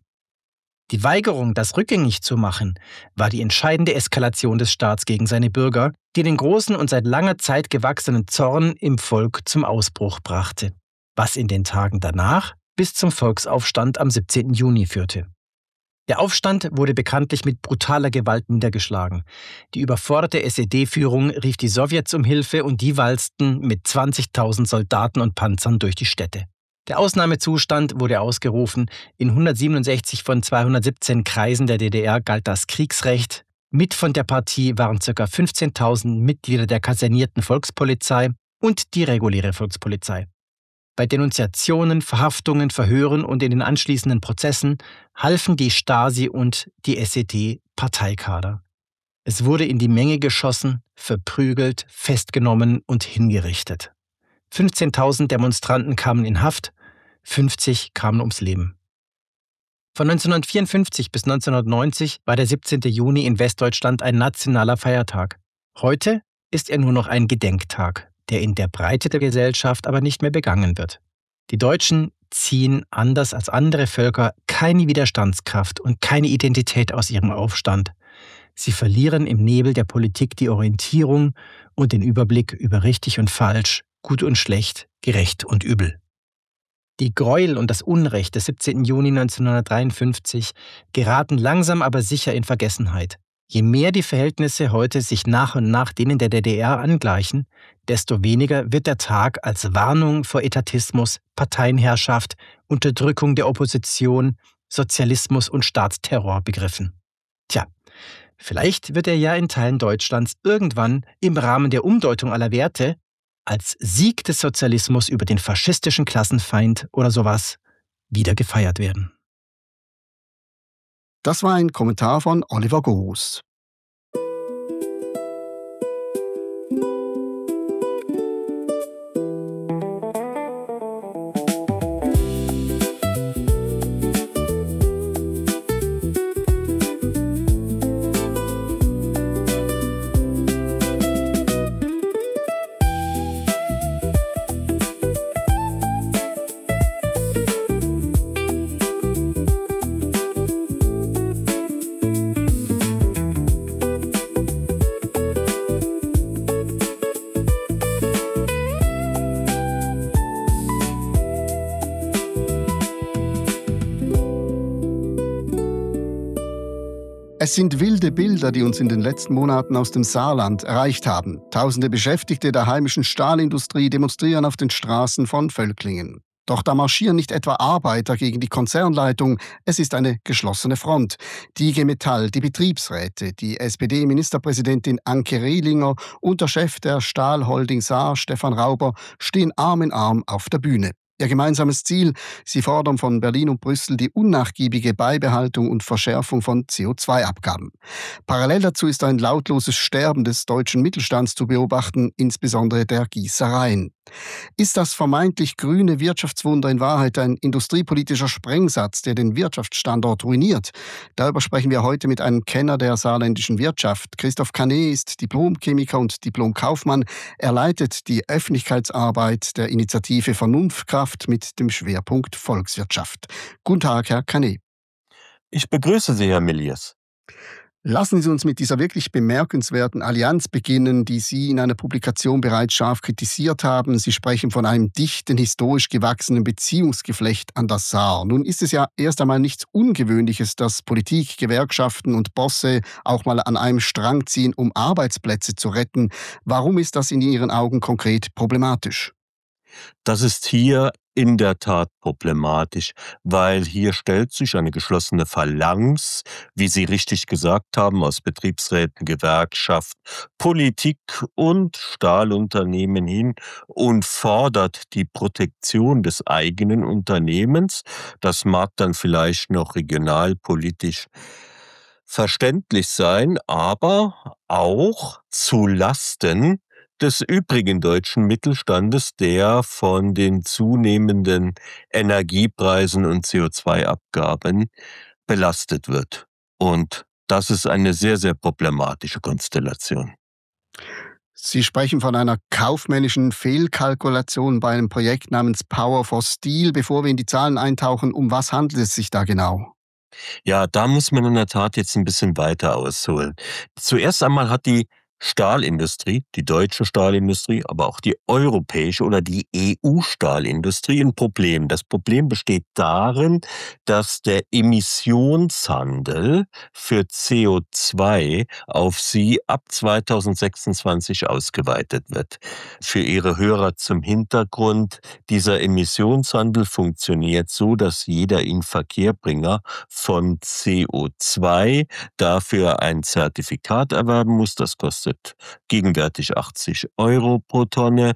Die Weigerung, das rückgängig zu machen, war die entscheidende Eskalation des Staats gegen seine Bürger, die den großen und seit langer Zeit gewachsenen Zorn im Volk zum Ausbruch brachte, was in den Tagen danach bis zum Volksaufstand am siebzehnten Juni führte. Der Aufstand wurde bekanntlich mit brutaler Gewalt niedergeschlagen. Die überforderte S E D-Führung rief die Sowjets um Hilfe und die walzten mit zwanzigtausend Soldaten und Panzern durch die Städte. Der Ausnahmezustand wurde ausgerufen. In hundertsiebenundsechzig von zweihundertsiebzehn Kreisen der D D R galt das Kriegsrecht. Mit von der Partie waren ca. fünfzehntausend Mitglieder der kasernierten Volkspolizei und die reguläre Volkspolizei. Bei Denunziationen, Verhaftungen, Verhören und in den anschließenden Prozessen halfen die Stasi und die S E D Parteikader. Es wurde in die Menge geschossen, verprügelt, festgenommen und hingerichtet. fünfzehntausend Demonstranten kamen in Haft, fünfzig kamen ums Leben. Von neunzehnhundertvierundfünfzig bis neunzehnhundertneunzig war der siebzehnte Juni in Westdeutschland ein nationaler Feiertag. Heute ist er nur noch ein Gedenktag, der in der Breite der Gesellschaft aber nicht mehr begangen wird. Die Deutschen ziehen, anders als andere Völker, keine Widerstandskraft und keine Identität aus ihrem Aufstand. Sie verlieren im Nebel der Politik die Orientierung und den Überblick über richtig und falsch, gut und schlecht, gerecht und übel. Die Gräuel und das Unrecht des siebzehnten Juni neunzehnhundertdreiundfünfzig geraten langsam aber sicher in Vergessenheit. Je mehr die Verhältnisse heute sich nach und nach denen der D D R angleichen, desto weniger wird der Tag als Warnung vor Etatismus, Parteienherrschaft, Unterdrückung der Opposition, Sozialismus und Staatsterror begriffen. Tja, vielleicht wird er ja in Teilen Deutschlands irgendwann im Rahmen der Umdeutung aller Werte als Sieg des Sozialismus über den faschistischen Klassenfeind oder sowas wieder gefeiert werden. Das war ein Kommentar von Oliver Goos. Es sind wilde Bilder, die uns in den letzten Monaten aus dem Saarland erreicht haben. Tausende Beschäftigte der heimischen Stahlindustrie demonstrieren auf den Straßen von Völklingen. Doch da marschieren nicht etwa Arbeiter gegen die Konzernleitung, es ist eine geschlossene Front. Die I G Metall, die Betriebsräte, die S P D-Ministerpräsidentin Anke Rehlinger und der Chef der Stahlholding Saar, Stefan Rauber, stehen Arm in Arm auf der Bühne. Ihr gemeinsames Ziel, sie fordern von Berlin und Brüssel die unnachgiebige Beibehaltung und Verschärfung von C O zwei Abgaben. Parallel dazu ist ein lautloses Sterben des deutschen Mittelstands zu beobachten, insbesondere der Gießereien. Ist das vermeintlich grüne Wirtschaftswunder in Wahrheit ein industriepolitischer Sprengsatz, der den Wirtschaftsstandort ruiniert? Darüber sprechen wir heute mit einem Kenner der saarländischen Wirtschaft. Christoph Canet ist Diplomchemiker und Diplomkaufmann. Er leitet die Öffentlichkeitsarbeit der Initiative Vernunftkraft mit dem Schwerpunkt Volkswirtschaft. Guten Tag, Herr Canet. Ich begrüße Sie, Herr Milliers. Lassen Sie uns mit dieser wirklich bemerkenswerten Allianz beginnen, die Sie in einer Publikation bereits scharf kritisiert haben. Sie sprechen von einem dichten, historisch gewachsenen Beziehungsgeflecht an das Saar. Nun ist es ja erst einmal nichts Ungewöhnliches, dass Politik, Gewerkschaften und Bosse auch mal an einem Strang ziehen, um Arbeitsplätze zu retten. Warum ist das in Ihren Augen konkret problematisch? Das ist hier in der Tat problematisch, weil hier stellt sich eine geschlossene Phalanx, wie Sie richtig gesagt haben, aus Betriebsräten, Gewerkschaft, Politik und Stahlunternehmen hin und fordert die Protektion des eigenen Unternehmens. Das mag dann vielleicht noch regionalpolitisch verständlich sein, aber auch zu Lasten des übrigen deutschen Mittelstandes, der von den zunehmenden Energiepreisen und C O zwei Abgaben belastet wird. Und das ist eine sehr, sehr problematische Konstellation. Sie sprechen von einer kaufmännischen Fehlkalkulation bei einem Projekt namens Power for Steel. Bevor wir in die Zahlen eintauchen, um was handelt es sich da genau? Ja, da muss man in der Tat jetzt ein bisschen weiter ausholen. Zuerst einmal hat die Stahlindustrie, die deutsche Stahlindustrie, aber auch die europäische oder die E U-Stahlindustrie ein Problem. Das Problem besteht darin, dass der Emissionshandel für C O zwei auf sie ab zweitausendsechsundzwanzig ausgeweitet wird. Für Ihre Hörer zum Hintergrund: Dieser Emissionshandel funktioniert so, dass jeder Inverkehrbringer von C O zwei dafür ein Zertifikat erwerben muss. Das kostet gegenwärtig achtzig Euro pro Tonne.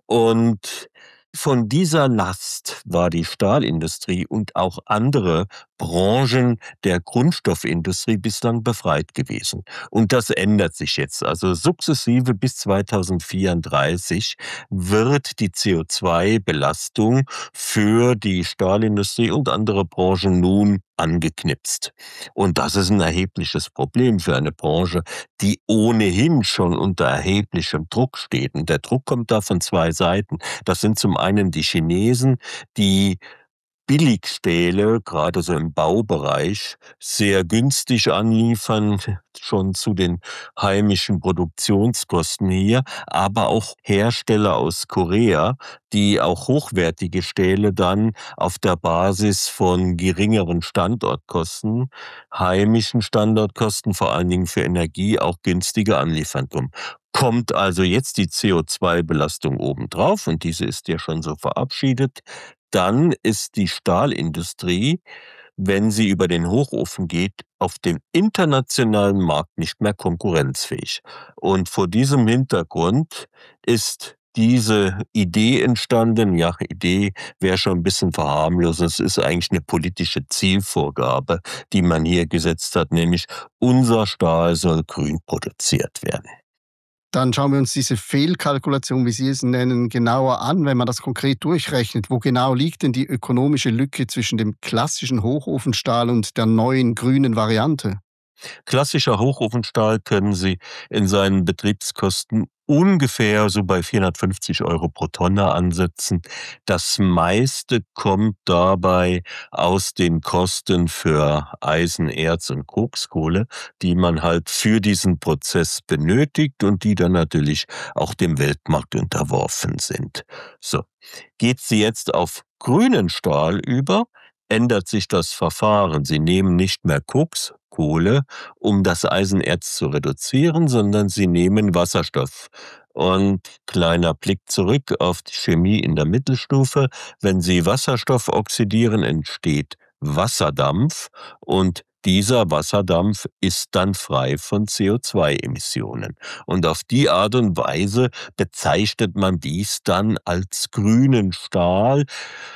Und von dieser Last war die Stahlindustrie und auch andere Branchen der Grundstoffindustrie bislang befreit gewesen. Und das ändert sich jetzt. Also sukzessive bis zweitausendvierunddreißig wird die C O zwei Belastung für die Stahlindustrie und andere Branchen nun angeknipst. Und das ist ein erhebliches Problem für eine Branche, die ohnehin schon unter erheblichem Druck steht. Und der Druck kommt da von zwei Seiten. Das sind zum einen die Chinesen, die Billigstähle, gerade so im Baubereich, sehr günstig anliefern, schon zu den heimischen Produktionskosten hier, aber auch Hersteller aus Korea, die auch hochwertige Stähle dann auf der Basis von geringeren Standortkosten, heimischen Standortkosten, vor allen Dingen für Energie, auch günstiger anliefern können. Kommt also jetzt die C O zwei Belastung obendrauf, und diese ist ja schon so verabschiedet, dann ist die Stahlindustrie, wenn sie über den Hochofen geht, auf dem internationalen Markt nicht mehr konkurrenzfähig. Und vor diesem Hintergrund ist diese Idee entstanden. Ja, Idee wäre schon ein bisschen verharmlosend. Es ist eigentlich eine politische Zielvorgabe, die man hier gesetzt hat, nämlich unser Stahl soll grün produziert werden. Dann schauen wir uns diese Fehlkalkulation, wie Sie es nennen, genauer an, wenn man das konkret durchrechnet. Wo genau liegt denn die ökonomische Lücke zwischen dem klassischen Hochofenstahl und der neuen grünen Variante? Klassischer Hochofenstahl können Sie in seinen Betriebskosten ungefähr so bei vierhundertfünfzig Euro pro Tonne ansetzen. Das meiste kommt dabei aus den Kosten für Eisen, Erz und Kokskohle, die man halt für diesen Prozess benötigt und die dann natürlich auch dem Weltmarkt unterworfen sind. So, geht sie jetzt auf grünen Stahl über, ändert sich das Verfahren. Sie nehmen nicht mehr Koks, Kohle, um das Eisenerz zu reduzieren, sondern sie nehmen Wasserstoff. Und kleiner Blick zurück auf die Chemie in der Mittelstufe: Wenn Sie Wasserstoff oxidieren, entsteht Wasserdampf, und dieser Wasserdampf ist dann frei von C O zwei Emissionen. Und auf die Art und Weise bezeichnet man dies dann als grünen Stahl.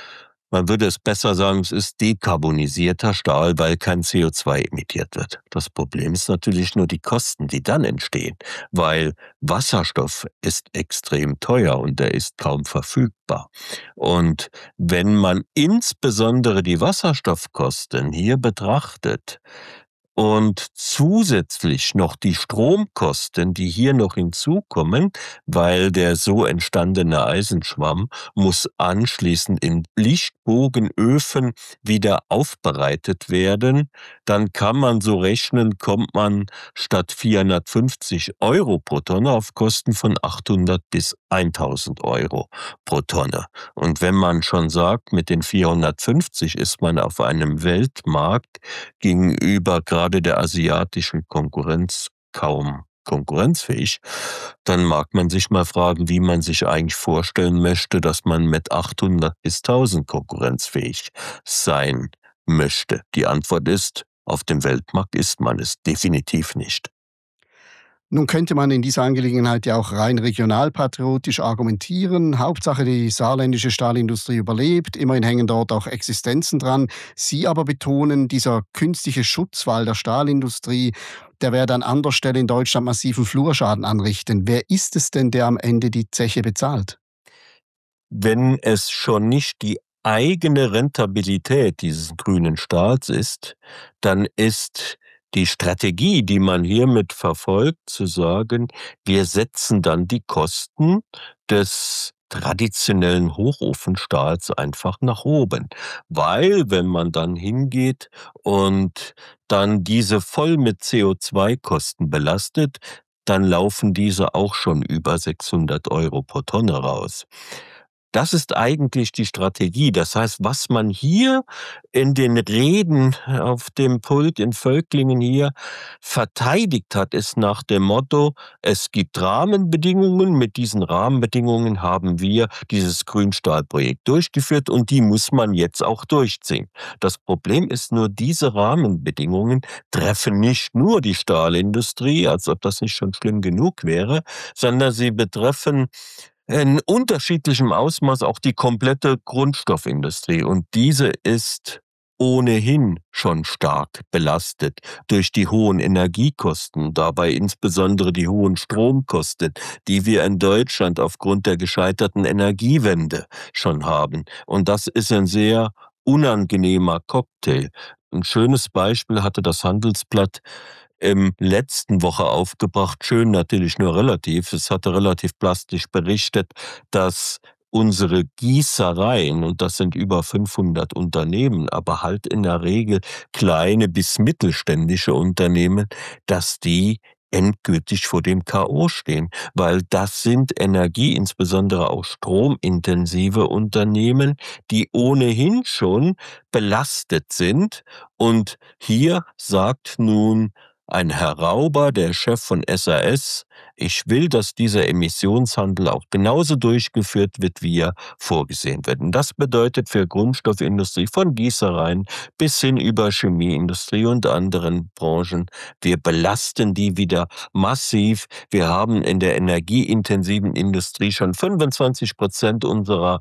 Man würde es besser sagen, es ist dekarbonisierter Stahl, weil kein C O zwei emittiert wird. Das Problem ist natürlich nur die Kosten, die dann entstehen, weil Wasserstoff ist extrem teuer und der ist kaum verfügbar. Und wenn man insbesondere die Wasserstoffkosten hier betrachtet, und zusätzlich noch die Stromkosten, die hier noch hinzukommen, weil der so entstandene Eisenschwamm muss anschließend in Lichtbogenöfen wieder aufbereitet werden, dann kann man so rechnen, kommt man statt vierhundertfünfzig Euro pro Tonne auf Kosten von achthundert bis tausend Euro pro Tonne. Und wenn man schon sagt, mit den vierhundertfünfzig ist man auf einem Weltmarkt gegenüber gerade der asiatischen Konkurrenz kaum konkurrenzfähig, dann mag man sich mal fragen, wie man sich eigentlich vorstellen möchte, dass man mit achthundert bis tausend konkurrenzfähig sein möchte. Die Antwort ist, auf dem Weltmarkt ist man es definitiv nicht. Nun könnte man in dieser Angelegenheit ja auch rein regionalpatriotisch argumentieren. Hauptsache, die saarländische Stahlindustrie überlebt. Immerhin hängen dort auch Existenzen dran. Sie aber betonen, dieser künstliche Schutzwall der Stahlindustrie, der werde an anderer Stelle in Deutschland massiven Flurschaden anrichten. Wer ist es denn, der am Ende die Zeche bezahlt? Wenn es schon nicht die eigene Rentabilität dieses grünen Stahls ist, dann ist die Strategie, die man hiermit verfolgt, zu sagen, wir setzen dann die Kosten des traditionellen Hochofenstahls einfach nach oben. Weil, wenn man dann hingeht und dann diese voll mit C O zwei Kosten belastet, dann laufen diese auch schon über sechshundert Euro pro Tonne raus. Das ist eigentlich die Strategie. Das heißt, was man hier in den Reden auf dem Pult in Völklingen hier verteidigt hat, ist nach dem Motto, es gibt Rahmenbedingungen, mit diesen Rahmenbedingungen haben wir dieses Grünstahlprojekt durchgeführt und die muss man jetzt auch durchziehen. Das Problem ist nur, diese Rahmenbedingungen treffen nicht nur die Stahlindustrie, als ob das nicht schon schlimm genug wäre, sondern sie betreffen in unterschiedlichem Ausmaß auch die komplette Grundstoffindustrie. Und diese ist ohnehin schon stark belastet durch die hohen Energiekosten, dabei insbesondere die hohen Stromkosten, die wir in Deutschland aufgrund der gescheiterten Energiewende schon haben. Und das ist ein sehr unangenehmer Cocktail. Ein schönes Beispiel hatte das Handelsblatt im letzten Woche aufgebracht, schön natürlich nur relativ. Es hatte relativ plastisch berichtet, dass unsere Gießereien, und das sind über fünfhundert Unternehmen, aber halt in der Regel kleine bis mittelständische Unternehmen, dass die endgültig vor dem K O stehen, weil das sind Energie, insbesondere auch stromintensive Unternehmen, die ohnehin schon belastet sind. Und hier sagt nun ein Herr Rauber, der Chef von S A S, ich will, dass dieser Emissionshandel auch genauso durchgeführt wird, wie er vorgesehen wird. Und das bedeutet für Grundstoffindustrie von Gießereien bis hin über Chemieindustrie und anderen Branchen, wir belasten die wieder massiv. Wir haben in der energieintensiven Industrie schon fünfundzwanzig Prozent unserer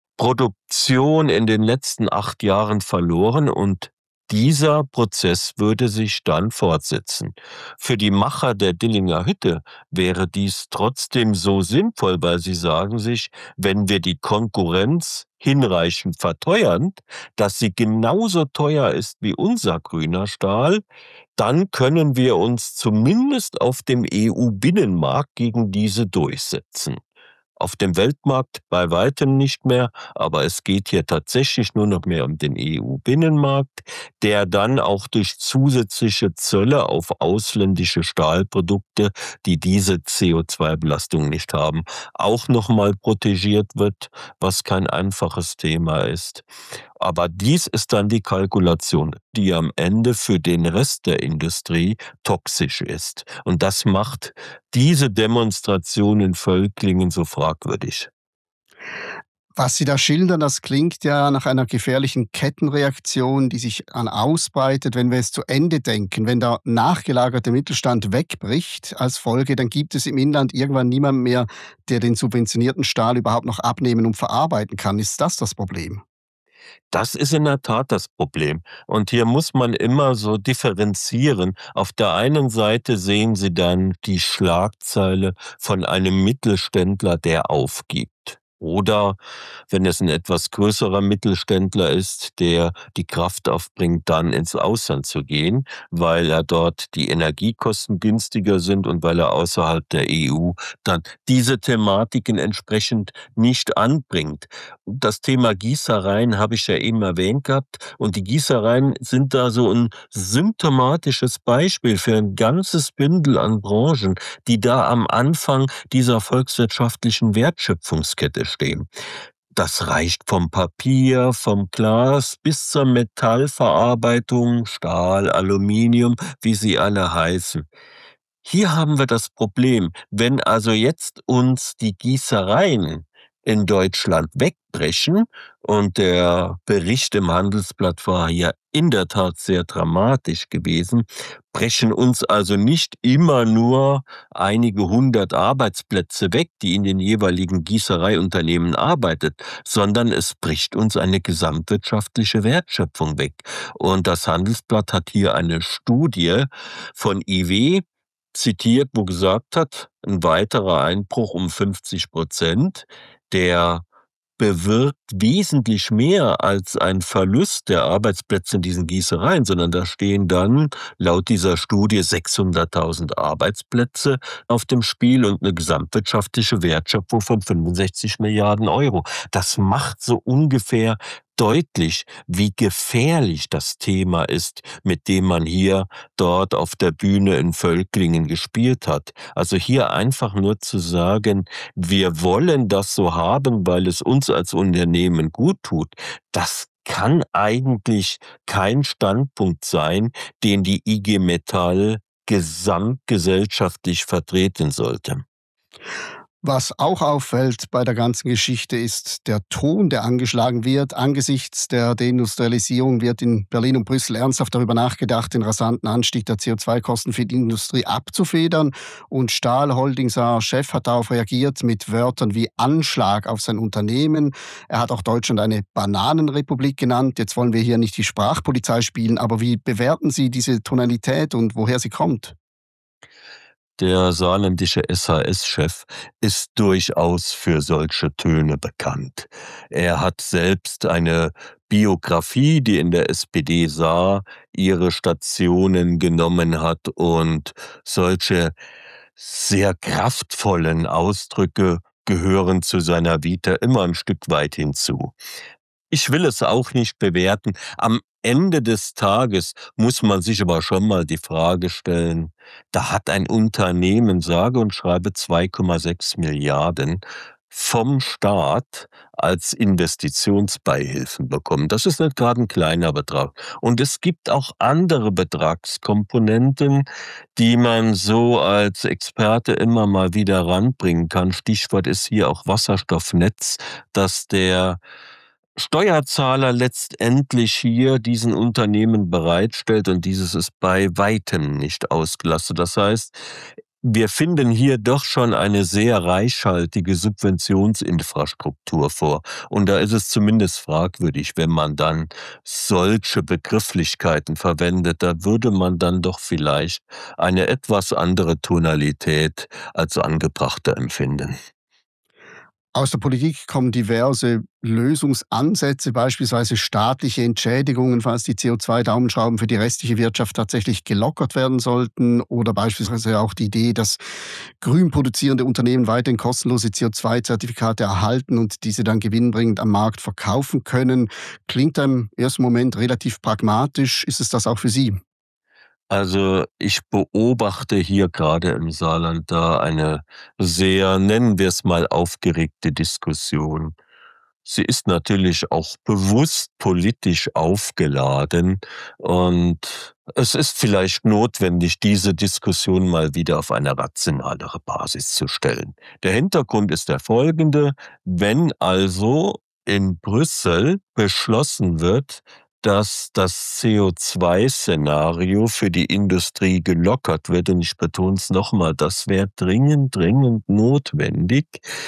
Produktion in den letzten acht Jahren verloren und dieser Prozess würde sich dann fortsetzen. Für die Macher der Dillinger Hütte wäre dies trotzdem so sinnvoll, weil sie sagen sich, wenn wir die Konkurrenz hinreichend verteuern, dass sie genauso teuer ist wie unser grüner Stahl, dann können wir uns zumindest auf dem E U-Binnenmarkt gegen diese durchsetzen. Auf dem Weltmarkt bei weitem nicht mehr, aber es geht hier tatsächlich nur noch mehr um den E U-Binnenmarkt, der dann auch durch zusätzliche Zölle auf ausländische Stahlprodukte, die diese C O zwei Belastung nicht haben, auch nochmal protegiert wird, was kein einfaches Thema ist. Aber dies ist dann die Kalkulation, die am Ende für den Rest der Industrie toxisch ist. Und das macht diese Demonstration in Völklingen so fragwürdig. Was Sie da schildern, das klingt ja nach einer gefährlichen Kettenreaktion, die sich an ausbreitet, wenn wir es zu Ende denken. Wenn der nachgelagerte Mittelstand wegbricht als Folge, dann gibt es im Inland irgendwann niemanden mehr, der den subventionierten Stahl überhaupt noch abnehmen und verarbeiten kann. Ist das das Problem? Das ist in der Tat das Problem. Und hier muss man immer so differenzieren. Auf der einen Seite sehen Sie dann die Schlagzeile von einem Mittelständler, der aufgibt. Oder wenn es ein etwas größerer Mittelständler ist, der die Kraft aufbringt, dann ins Ausland zu gehen, weil er dort die Energiekosten günstiger sind und weil er außerhalb der E U dann diese Thematiken entsprechend nicht anbringt. Das Thema Gießereien habe ich ja eben erwähnt gehabt, und die Gießereien sind da so ein symptomatisches Beispiel für ein ganzes Bündel an Branchen, die da am Anfang dieser volkswirtschaftlichen Wertschöpfungskette stehen. Das reicht vom Papier, vom Glas bis zur Metallverarbeitung, Stahl, Aluminium, wie sie alle heißen. Hier haben wir das Problem, wenn also jetzt uns die Gießereien in Deutschland wegbrechen, und der Bericht im Handelsblatt war ja in der Tat sehr dramatisch gewesen, brechen uns also nicht immer nur einige hundert Arbeitsplätze weg, die in den jeweiligen Gießereiunternehmen arbeitet, sondern es bricht uns eine gesamtwirtschaftliche Wertschöpfung weg. Und das Handelsblatt hat hier eine Studie von I W zitiert, wo gesagt hat, ein weiterer Einbruch um fünfzig Prozent, der bewirkt wesentlich mehr als ein Verlust der Arbeitsplätze in diesen Gießereien, sondern da stehen dann laut dieser Studie sechshunderttausend Arbeitsplätze auf dem Spiel und eine gesamtwirtschaftliche Wertschöpfung von fünfundsechzig Milliarden Euro. Das macht so ungefähr deutlich, wie gefährlich das Thema ist, mit dem man hier dort auf der Bühne in Völklingen gespielt hat. Also hier einfach nur zu sagen, wir wollen das so haben, weil es uns als Unternehmen gut tut, das kann eigentlich kein Standpunkt sein, den die I G Metall gesamtgesellschaftlich vertreten sollte. Was auch auffällt bei der ganzen Geschichte ist der Ton, der angeschlagen wird. Angesichts der Deindustrialisierung wird in Berlin und Brüssel ernsthaft darüber nachgedacht, den rasanten Anstieg der C O zwei Kosten für die Industrie abzufedern. Und Stahl Holdingser Chef hat darauf reagiert mit Wörtern wie Anschlag auf sein Unternehmen. Er hat auch Deutschland eine Bananenrepublik genannt. Jetzt wollen wir hier nicht die Sprachpolizei spielen, aber wie bewerten Sie diese Tonalität und woher sie kommt? Der saarländische S H S-Chef ist durchaus für solche Töne bekannt. Er hat selbst eine Biografie, die in der S P D Saar ihre Stationen genommen hat, und solche sehr kraftvollen Ausdrücke gehören zu seiner Vita immer ein Stück weit hinzu. Ich will es auch nicht bewerten. Am Ende des Tages muss man sich aber schon mal die Frage stellen, da hat ein Unternehmen sage und schreibe zwei Komma sechs Milliarden vom Staat als Investitionsbeihilfen bekommen. Das ist nicht gerade ein kleiner Betrag. Und es gibt auch andere Betragskomponenten, die man so als Experte immer mal wieder ranbringen kann. Stichwort ist hier auch Wasserstoffnetz, dass der Steuerzahler letztendlich hier diesen Unternehmen bereitstellt, und dieses ist bei weitem nicht ausgelastet. Das heißt, wir finden hier doch schon eine sehr reichhaltige Subventionsinfrastruktur vor. Und da ist es zumindest fragwürdig, wenn man dann solche Begrifflichkeiten verwendet. Da würde man dann doch vielleicht eine etwas andere Tonalität als angebrachter empfinden. Aus der Politik kommen diverse Lösungsansätze, beispielsweise staatliche Entschädigungen, falls die C O zwei Daumenschrauben für die restliche Wirtschaft tatsächlich gelockert werden sollten, oder beispielsweise auch die Idee, dass grün produzierende Unternehmen weiterhin kostenlose C O zwei Zertifikate erhalten und diese dann gewinnbringend am Markt verkaufen können. Klingt im ersten Moment relativ pragmatisch. Ist es das auch für Sie? Also ich beobachte hier gerade im Saarland da eine sehr, nennen wir es mal, aufgeregte Diskussion. Sie ist natürlich auch bewusst politisch aufgeladen, und es ist vielleicht notwendig, diese Diskussion mal wieder auf eine rationalere Basis zu stellen. Der Hintergrund ist der folgende: Wenn also in Brüssel beschlossen wird, dass das C O zwei Szenario für die Industrie gelockert wird. Und ich betone es nochmal, das wäre dringend, dringend notwendig.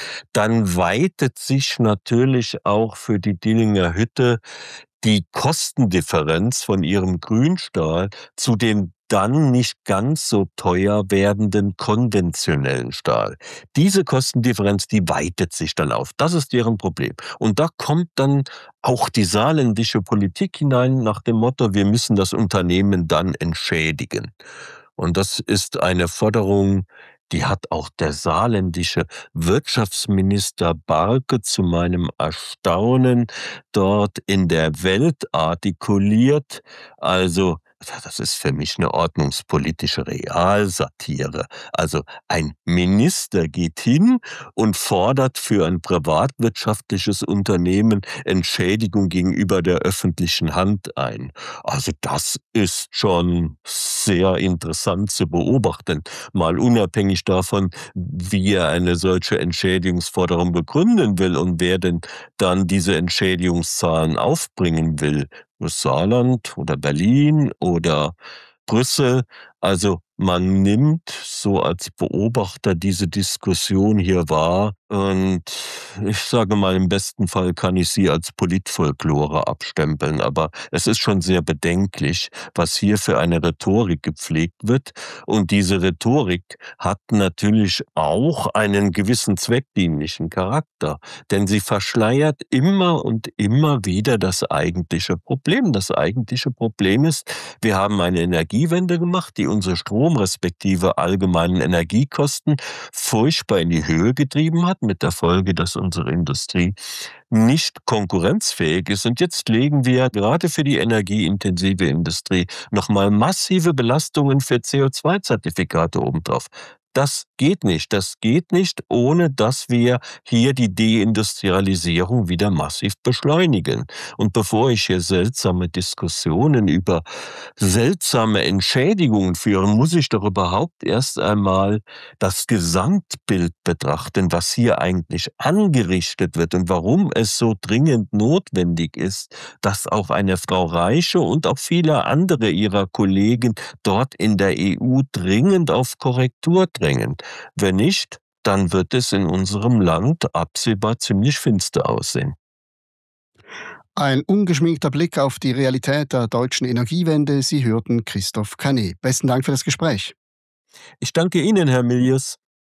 Dann weitet sich natürlich auch für die Dillinger Hütte die Kostendifferenz von ihrem Grünstahl zu dem dann nicht ganz so teuer werdenden konventionellen Stahl. Diese Kostendifferenz, die weitet sich dann auf. Das ist deren Problem. Und da kommt dann auch die saarländische Politik hinein nach dem Motto, wir müssen das Unternehmen dann entschädigen. Und das ist eine Forderung, die hat auch der saarländische Wirtschaftsminister Barke zu meinem Erstaunen dort in der Welt artikuliert. Also, das ist für mich eine ordnungspolitische Realsatire. Also ein Minister geht hin und fordert für ein privatwirtschaftliches Unternehmen Entschädigung gegenüber der öffentlichen Hand ein. Also das ist schon sehr interessant zu beobachten. Mal unabhängig davon, wie er eine solche Entschädigungsforderung begründen will und wer denn dann diese Entschädigungszahlen aufbringen will. Das Saarland oder Berlin oder Brüssel. Also man nimmt so als Beobachter diese Diskussion hier wahr und ich sage mal, im besten Fall kann ich sie als Politfolklore abstempeln, aber es ist schon sehr bedenklich, was hier für eine Rhetorik gepflegt wird und diese Rhetorik hat natürlich auch einen gewissen zweckdienlichen Charakter, denn sie verschleiert immer und immer wieder das eigentliche Problem. Das eigentliche Problem ist, wir haben eine Energiewende gemacht, die unsere Strom respektive allgemeinen Energiekosten furchtbar in die Höhe getrieben hat, mit der Folge, dass unsere Industrie nicht konkurrenzfähig ist. Und jetzt legen wir gerade für die energieintensive Industrie nochmal massive Belastungen für C O zwei Zertifikate obendrauf. Das geht nicht. Das geht nicht, ohne dass wir hier die Deindustrialisierung wieder massiv beschleunigen. Und bevor ich hier seltsame Diskussionen über seltsame Entschädigungen führen, muss ich doch überhaupt erst einmal das Gesamtbild betrachten, was hier eigentlich angerichtet wird und warum es so dringend notwendig ist, dass auch eine Frau Reiche und auch viele andere ihrer Kollegen dort in der E U dringend auf Korrektur drängen. Wenn nicht, dann wird es in unserem Land absehbar ziemlich finster aussehen. Ein ungeschminkter Blick auf die Realität der deutschen Energiewende. Sie hörten Christoph Canet. Besten Dank für das Gespräch. Ich danke Ihnen, Herr Milius.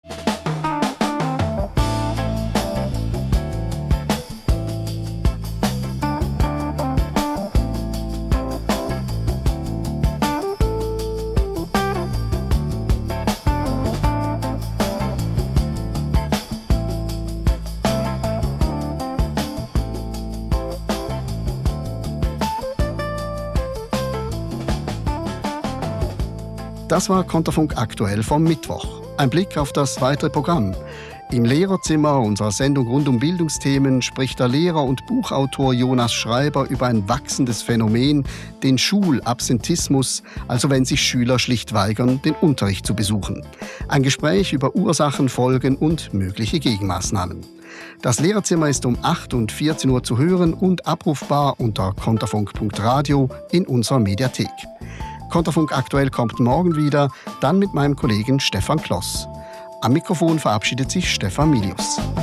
Das war Konterfunk aktuell vom Mittwoch. Ein Blick auf das weitere Programm. Im Lehrerzimmer unserer Sendung rund um Bildungsthemen spricht der Lehrer und Buchautor Jonas Schreiber über ein wachsendes Phänomen, den Schulabsentismus, also wenn sich Schüler schlicht weigern, den Unterricht zu besuchen. Ein Gespräch über Ursachen, Folgen und mögliche Gegenmaßnahmen. Das Lehrerzimmer ist um acht und vierzehn Uhr zu hören und abrufbar unter konterfunk punkt radio in unserer Mediathek. Konterfunk aktuell kommt morgen wieder, dann mit meinem Kollegen Stefan Kloss. Am Mikrofon verabschiedet sich Stefan Milius.